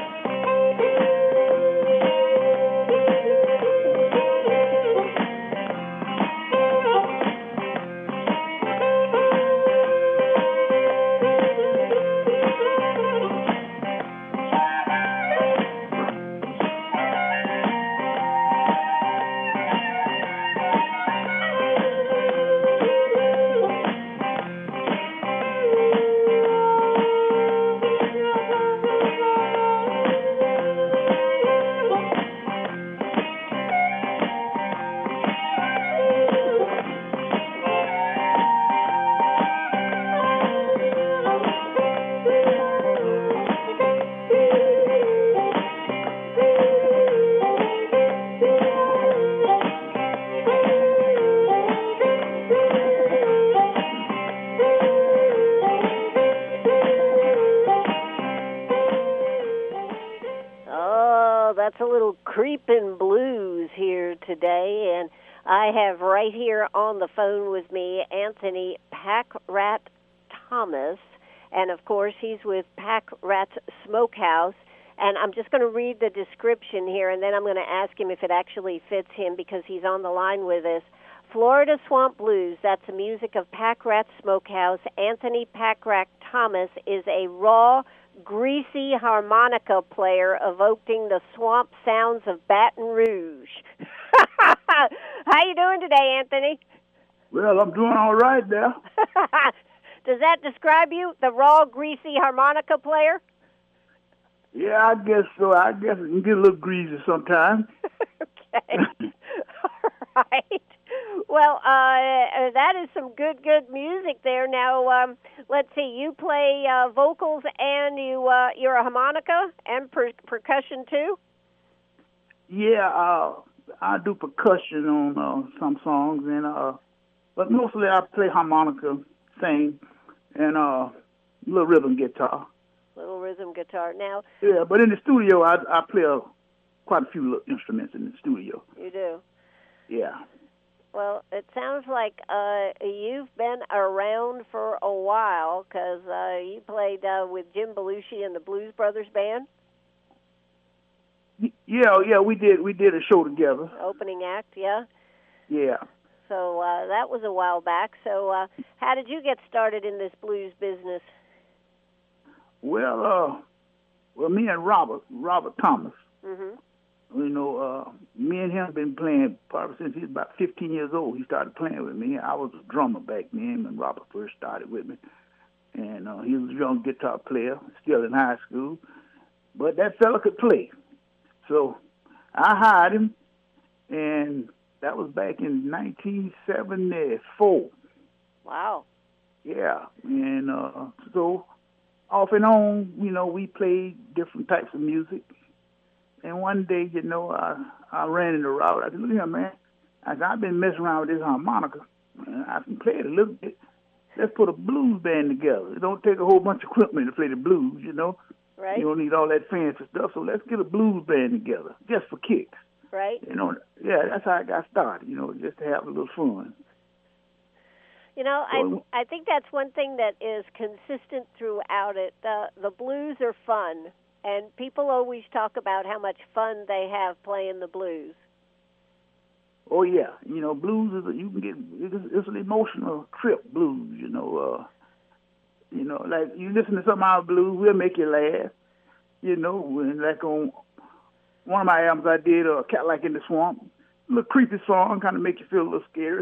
That's a little creepin' blues here today, and I have right here on the phone with me Anthony Pack Rat Thomas, and of course he's with Pack Rat Smokehouse, and I'm just going to read the description here, and then I'm going to ask him if it actually fits him because he's on the line with us. Florida Swamp Blues, that's the music of Pack Rat Smokehouse. Anthony Pack Rat Thomas is a raw, greasy harmonica player evoking the swamp sounds of Baton Rouge. How you doing today, Anthony? Well, I'm doing all right there. Does that describe you, the raw, greasy harmonica player? Yeah, I guess so. I guess it can get a little greasy sometimes. Okay. All right. Well, that is some good music there. Now, let's see. You play vocals and you're a harmonica and percussion too? Yeah, I do percussion on some songs, and but mostly I play harmonica, sing, and a little rhythm guitar. Little rhythm guitar. Now. Yeah, but in the studio, I play quite a few little instruments in the studio. You do. Yeah. Well, it sounds like you've been around for a while because you played with Jim Belushi and the Blues Brothers Band. Yeah, we did a show together. Opening act, yeah. Yeah. So that was a while back. So how did you get started in this blues business? Well, me and Robert Thomas. Mm-hmm. Me and him have been playing probably since he was about 15 years old. He started playing with me. I was a drummer back then when Robert first started with me. And he was a young guitar player, still in high school. But that fella could play. So I hired him, and that was back in 1974. Wow. Yeah. And so off and on, we played different types of music. And one day, I ran into Robert. I said, look here, man. I said, I've been messing around with this harmonica. I can play it a little bit. Let's put a blues band together. It don't take a whole bunch of equipment to play the blues, Right. You don't need all that fancy stuff. So let's get a blues band together, just for kicks. Right. Yeah, that's how I got started, just to have a little fun. I think that's one thing that is consistent throughout it. The blues are fun, and people always talk about how much fun they have playing the blues. Oh yeah, blues is it's an emotional trip. Blues, like you listen to some of our blues, we'll make you laugh. And like on one of my albums, I did a Cadillac in the Swamp, a little creepy song, kind of make you feel a little scary.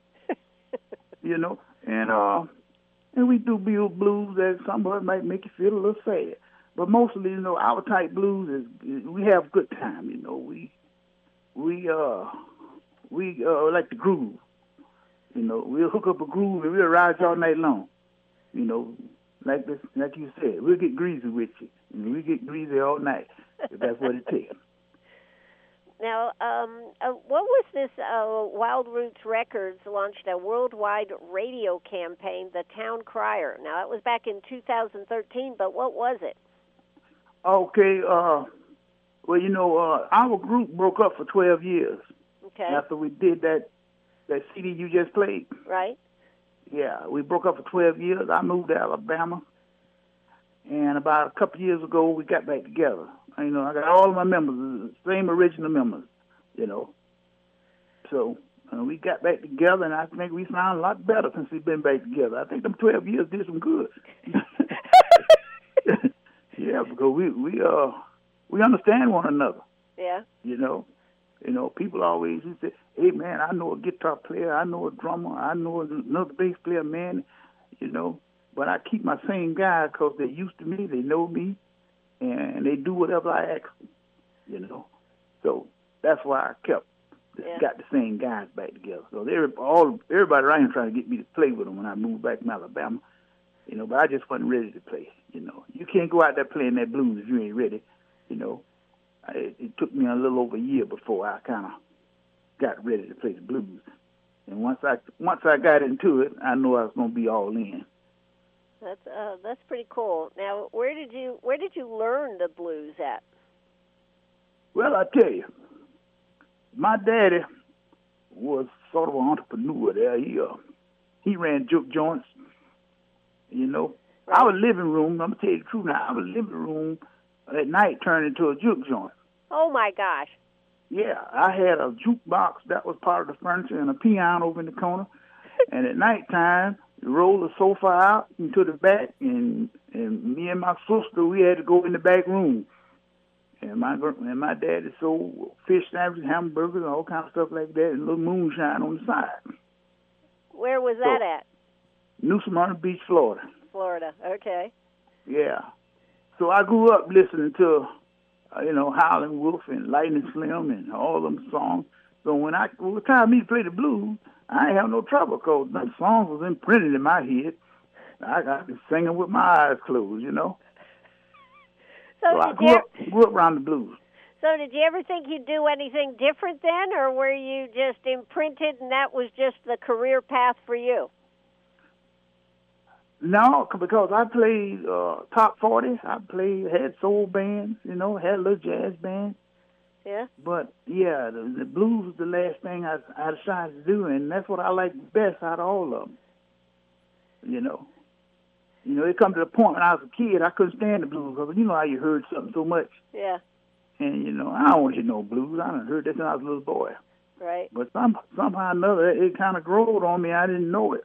And we do blues that some of it might make you feel a little sad. But mostly, our type blues is we have a good time. We like to groove. We'll hook up a groove and we'll ride you all night long. Like you said, we'll get greasy with you. We get greasy all night if that's what it takes. Now, what was this? Wild Roots Records launched a worldwide radio campaign, The Town Crier. Now, that was back in 2013, but what was it? Okay, our group broke up for 12 years. Okay. After we did that CD you just played. Right. Yeah, we broke up for 12 years. I moved to Alabama. And about a couple years ago, we got back together. I got all of my members, the same original members, So we got back together, and I think we sound a lot better since we've been back together. I think them 12 years did some good. Yeah, because we understand one another. Yeah. People always say, hey, man, I know a guitar player, I know a drummer, I know another bass player, man, But I keep my same guys because they're used to me, they know me, and they do whatever I ask them, So that's why I got the same guys back together. So everybody around here trying to get me to play with them when I moved back from Alabama, but I just wasn't ready to play, You can't go out there playing that blues if you ain't ready, It took me a little over a year before I kind of got ready to play the blues. And once I got into it, I knew I was going to be all in. That's pretty cool. Now, where did you learn the blues at? Well, I tell you, my daddy was sort of an entrepreneur there. He ran juke joints, Right. Our living room, I'm going to tell you the truth now, our living room at night turned into a juke joint. Oh, my gosh. Yeah, I had a jukebox that was part of the furniture and a piano over in the corner. And at nighttime, you roll the sofa out into the back, and me and my sister, we had to go in the back room. And my daddy sold fish sandwiches, hamburgers, and all kinds of stuff like that, and a little moonshine on the side. Where was that at? New Smyrna Beach, Florida. Florida, okay. Yeah. So I grew up listening to, Howlin' Wolf and Lightning Slim and all them songs. So when it was time for me to play the blues, I ain't have no trouble because them songs was imprinted in my head. I got to singing with my eyes closed, So I grew up around the blues. So did you ever think you'd do anything different then, or were you just imprinted and that was just the career path for you? No, because I played top 40. I had soul bands, had a little jazz band. Yeah. But, yeah, the blues was the last thing I decided to do, and that's what I liked best out of all of them. It come to the point when I was a kid, I couldn't stand the blues because how you heard something so much. Yeah. And, I don't want to hear no blues. I done heard that since I was a little boy. Right. But somehow or another, it kind of growed on me. I didn't know it.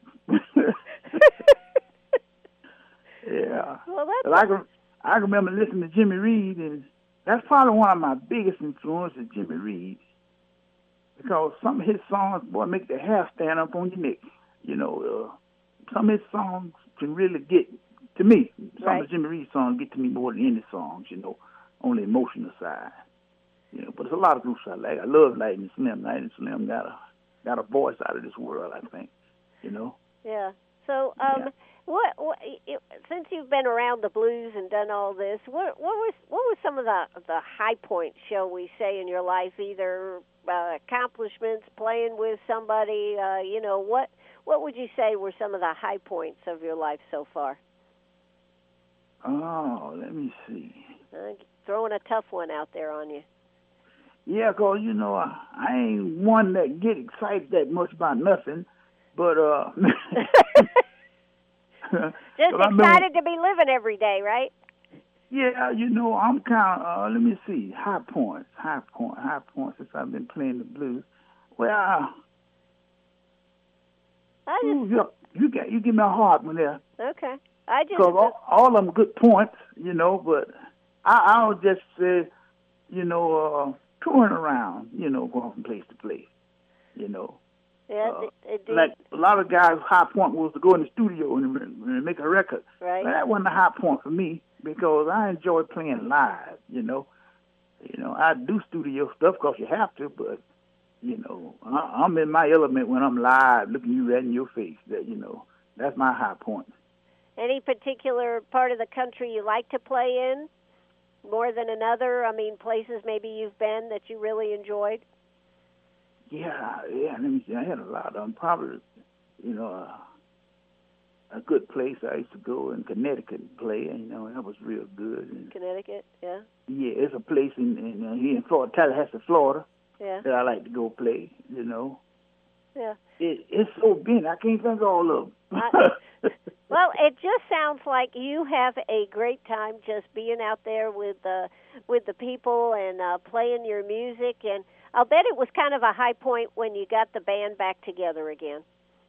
Yeah. Well, I remember listening to Jimmy Reed, and that's probably one of my biggest influences, Jimmy Reed, because some of his songs, boy, make the hair stand up on your neck. You know, some of his songs can really get to me. Some of Jimmy Reed's songs get to me more than any songs, you know, on the emotional side. You know, but there's a lot of groups I like. I love Lightning Slim. Lightning Slim got a voice out of this world, I think. You know. Yeah. So, what since you've been around the blues and done all this, what was some of the high points, shall we say, in your life? Either accomplishments, playing with somebody, you know, what would you say were some of the high points of your life so far? Oh, let me see. Throwing a tough one out there on you. Yeah, 'cause, you know, I ain't one that get excited that much about nothing, but just excited to be living every day, right? Yeah, you know, I'm kind of, let me see, high points since I've been playing the blues. Well, you give me a hard one there. Okay. Because all of them good points, you know, but I'll just say, you know, touring around, you know, going from place to place, you know. Yeah, like a lot of guys' high point was to go in the studio and make a record. Right. But that wasn't a high point for me because I enjoy playing live, you know. You know, I do studio stuff because you have to, but, you know, I'm in my element when I'm live looking you right in your face. That, you know, that's my high point. Any particular part of the country you like to play in more than another? I mean, places maybe you've been that you really enjoyed? Yeah, let me see. I had a lot of them. Probably, you know, a good place I used to go in Connecticut and play, and, you know, that was real good. And, Connecticut, yeah? Yeah, it's a place here in Florida, Tallahassee, Florida, that I like to go play, you know. Yeah. It's so big, I can't think of all of them. Well, it just sounds like you have a great time just being out there with the people and playing your music, and I'll bet it was kind of a high point when you got the band back together again.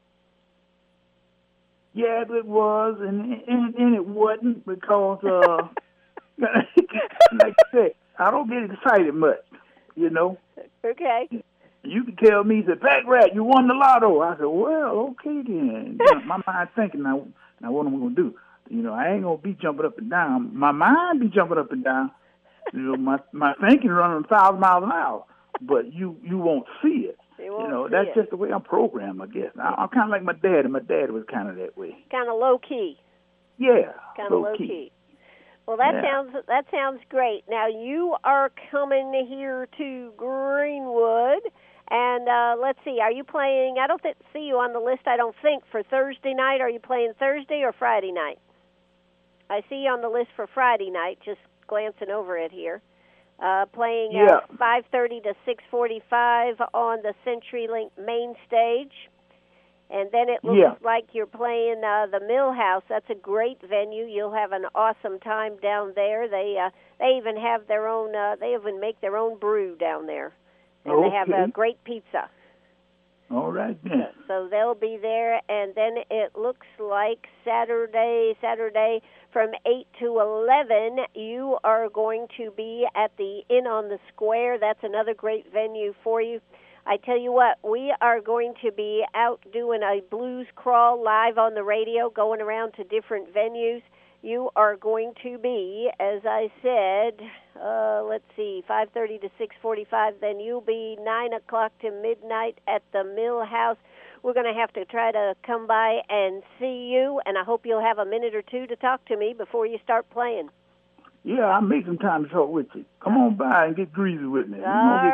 Yeah, it was, and it wasn't because, like I said, I don't get excited much, you know. Okay. You can tell me, say, Pack Rat, you won the lotto. I said, well, okay then. You know, my mind thinking, now what am I going to do? You know, I ain't going to be jumping up and down. My mind be jumping up and down. You know, my thinking running 1,000 miles an hour. But you won't see it. You know, that's just the way I'm programmed, I guess. I'm kind of like my dad, and my dad was kind of that way. Kind of low key. Yeah, kind of low key. Well, that sounds great. Now you are coming here to Greenwood, and let's see. Are you playing? I don't see you on the list. I don't think for Thursday night. Are you playing Thursday or Friday night? I see you on the list for Friday night. Just glancing over it here. Playing 5:30 to 6:45 on the CenturyLink main stage. And then it looks like you're playing the Mill House. That's a great venue. You'll have an awesome time down there. They even have their own, they even make their own brew down there. And they have a great pizza. All right, then. So they'll be there. And then it looks like Saturday from 8 to 11, you are going to be at the Inn on the Square. That's another great venue for you. I tell you what, we are going to be out doing a blues crawl live on the radio, going around to different venues. You are going to be, as I said, 5:30 to 6:45. Then you'll be 9 o'clock to midnight at the Mill House. We're going to have to try to come by and see you, and I hope you'll have a minute or two to talk to me before you start playing. Yeah, I'll make some time to talk with you. Come on by and get greasy with me.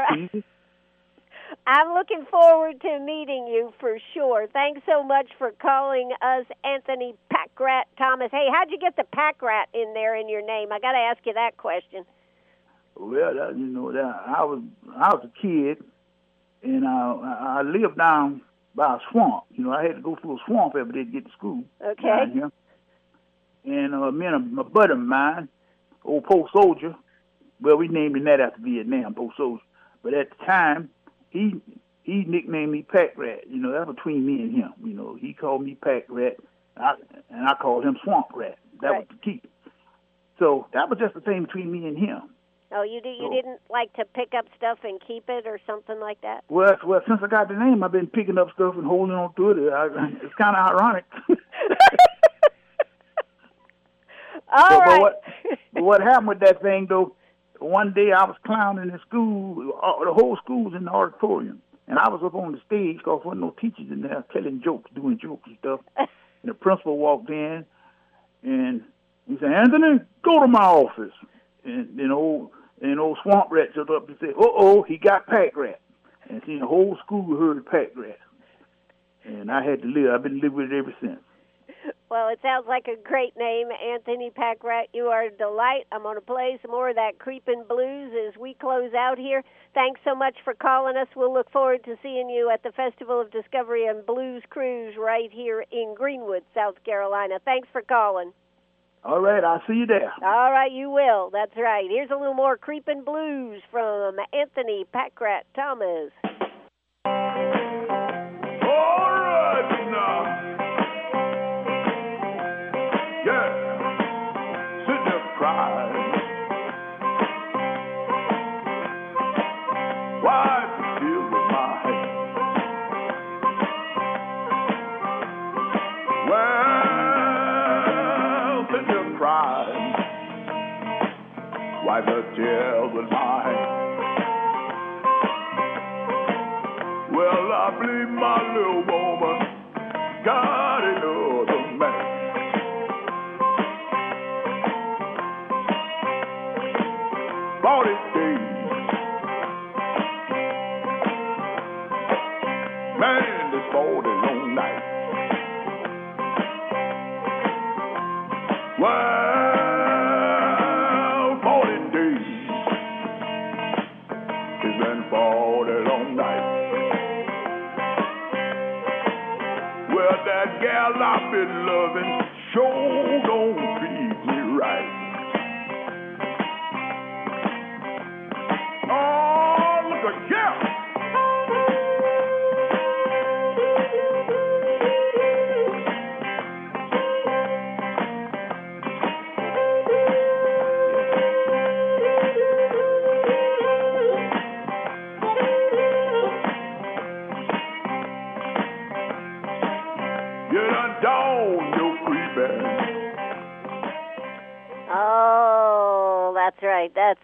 I'm looking forward to meeting you for sure. Thanks so much for calling us, Anthony Pack Rat Thomas. Hey, how'd you get the Pack Rat in there in your name? I got to ask you that question. Well, I was a kid, and I lived down by a swamp. You know, I had to go through a swamp every day to get to school. Okay. And me and my buddy of mine, old Post Soldier, well, we named him that after Vietnam, Post Soldier. But at the time, he nicknamed me Pack Rat. You know, that's between me and him. You know, he called me Pack Rat, and I called him Swamp Rat. That was the key. So that was just the thing between me and him. Oh, you didn't like to pick up stuff and keep it or something like that? Well, since I got the name, I've been picking up stuff and holding on to it. It's kind of ironic. All right. But what happened with that thing, though, one day I was clowning in school. The whole school was in the auditorium. And I was up on the stage because there wasn't no teachers in there telling jokes, doing jokes and stuff. And the principal walked in, and he said, "Anthony, go to my office." And old Swamp Rat showed up and said, "Uh-oh, he got pack rat." And see, the whole school heard pack rat. And I had to live. I've been living with it ever since. Well, it sounds like a great name, Anthony Pack Rat. You are a delight. I'm going to play some more of that Creepin' Blues as we close out here. Thanks so much for calling us. We'll look forward to seeing you at the Festival of Discovery and Blues Cruise right here in Greenwood, South Carolina. Thanks for calling. All right, I'll see you there. All right, you will. That's right. Here's a little more Creepin' Blues from Anthony Pack Rat Thomas. All right, now. Yeah, sitting there crying. Wipe the tears with my hand. Well, sitting there crying. Wipe the tears with my hand. Well, I believe my little woman got another man. 40 days. Man, this 40 long night. Well, 40 days. It's been 40 long nights. Well, that gal I've been loving sure don't treat me right. Oh, look at here. You done down your creeping. Oh, that's right. That's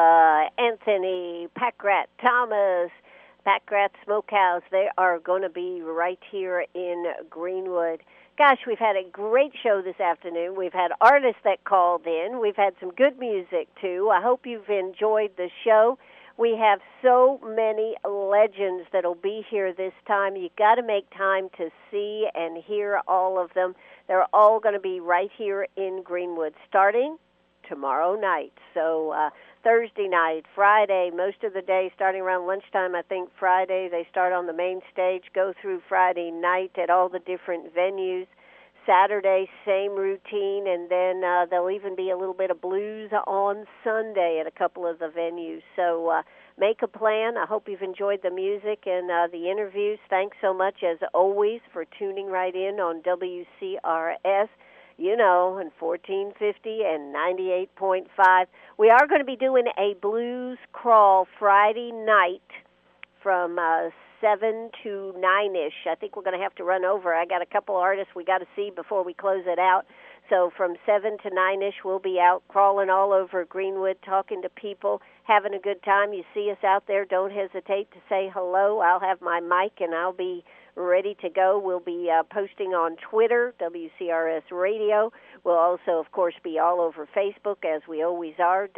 Anthony Pack Rat Thomas, Pack Rat Smokehouse. They are going to be right here in Greenwood. Gosh, we've had a great show this afternoon. We've had artists that called in. We've had some good music, too. I hope you've enjoyed the show. We have so many legends that'll be here this time. You got to make time to see and hear all of them. They're all going to be right here in Greenwood starting tomorrow night. So Thursday night, Friday, most of the day starting around lunchtime. I think Friday they start on the main stage, go through Friday night at all the different venues. Saturday, same routine, and then there'll even be a little bit of blues on Sunday at a couple of the venues. So make a plan. I hope you've enjoyed the music and the interviews. Thanks so much, as always, for tuning right in on WCRS, you know, and 1450 and 98.5. We are going to be doing a blues crawl Friday night from 7 to 9-ish. I think we're going to have to run over. I got a couple artists we got to see before we close it out. So from 7 to 9-ish, we'll be out crawling all over Greenwood, talking to people, having a good time. You see us out there, don't hesitate to say hello. I'll have my mic, and I'll be ready to go. We'll be posting on Twitter, WCRS Radio. We'll also, of course, be all over Facebook, as we always are,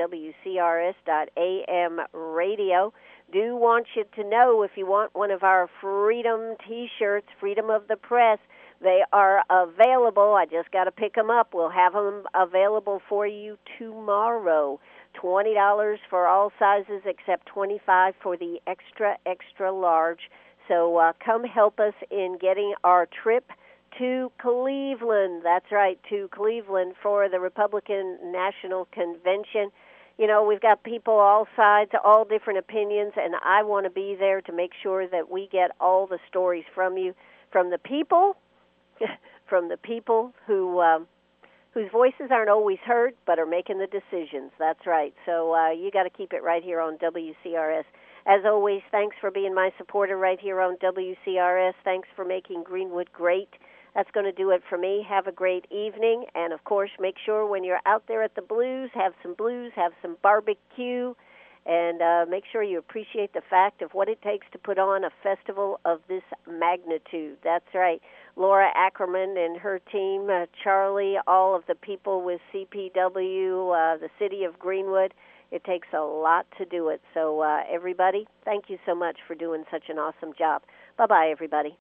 WCRS.AM Radio. Do want you to know, if you want one of our Freedom T-shirts, Freedom of the Press, they are available. I just got to pick them up. We'll have them available for you tomorrow. $20 for all sizes except $25 for the extra, extra large. So come help us in getting our trip to Cleveland. That's right, to Cleveland for the Republican National Convention. You know, we've got people all sides, all different opinions, and I want to be there to make sure that we get all the stories from you, from the people, from the people who whose voices aren't always heard but are making the decisions. That's right. So you got to keep it right here on WCRS. As always, thanks for being my supporter right here on WCRS. Thanks for making Greenwood great. That's going to do it for me. Have a great evening. And, of course, make sure when you're out there at the blues, have some barbecue, and make sure you appreciate the fact of what it takes to put on a festival of this magnitude. That's right. Laura Ackerman and her team, Charlie, all of the people with CPW, the city of Greenwood. It takes a lot to do it. So, everybody, thank you so much for doing such an awesome job. Bye-bye, everybody.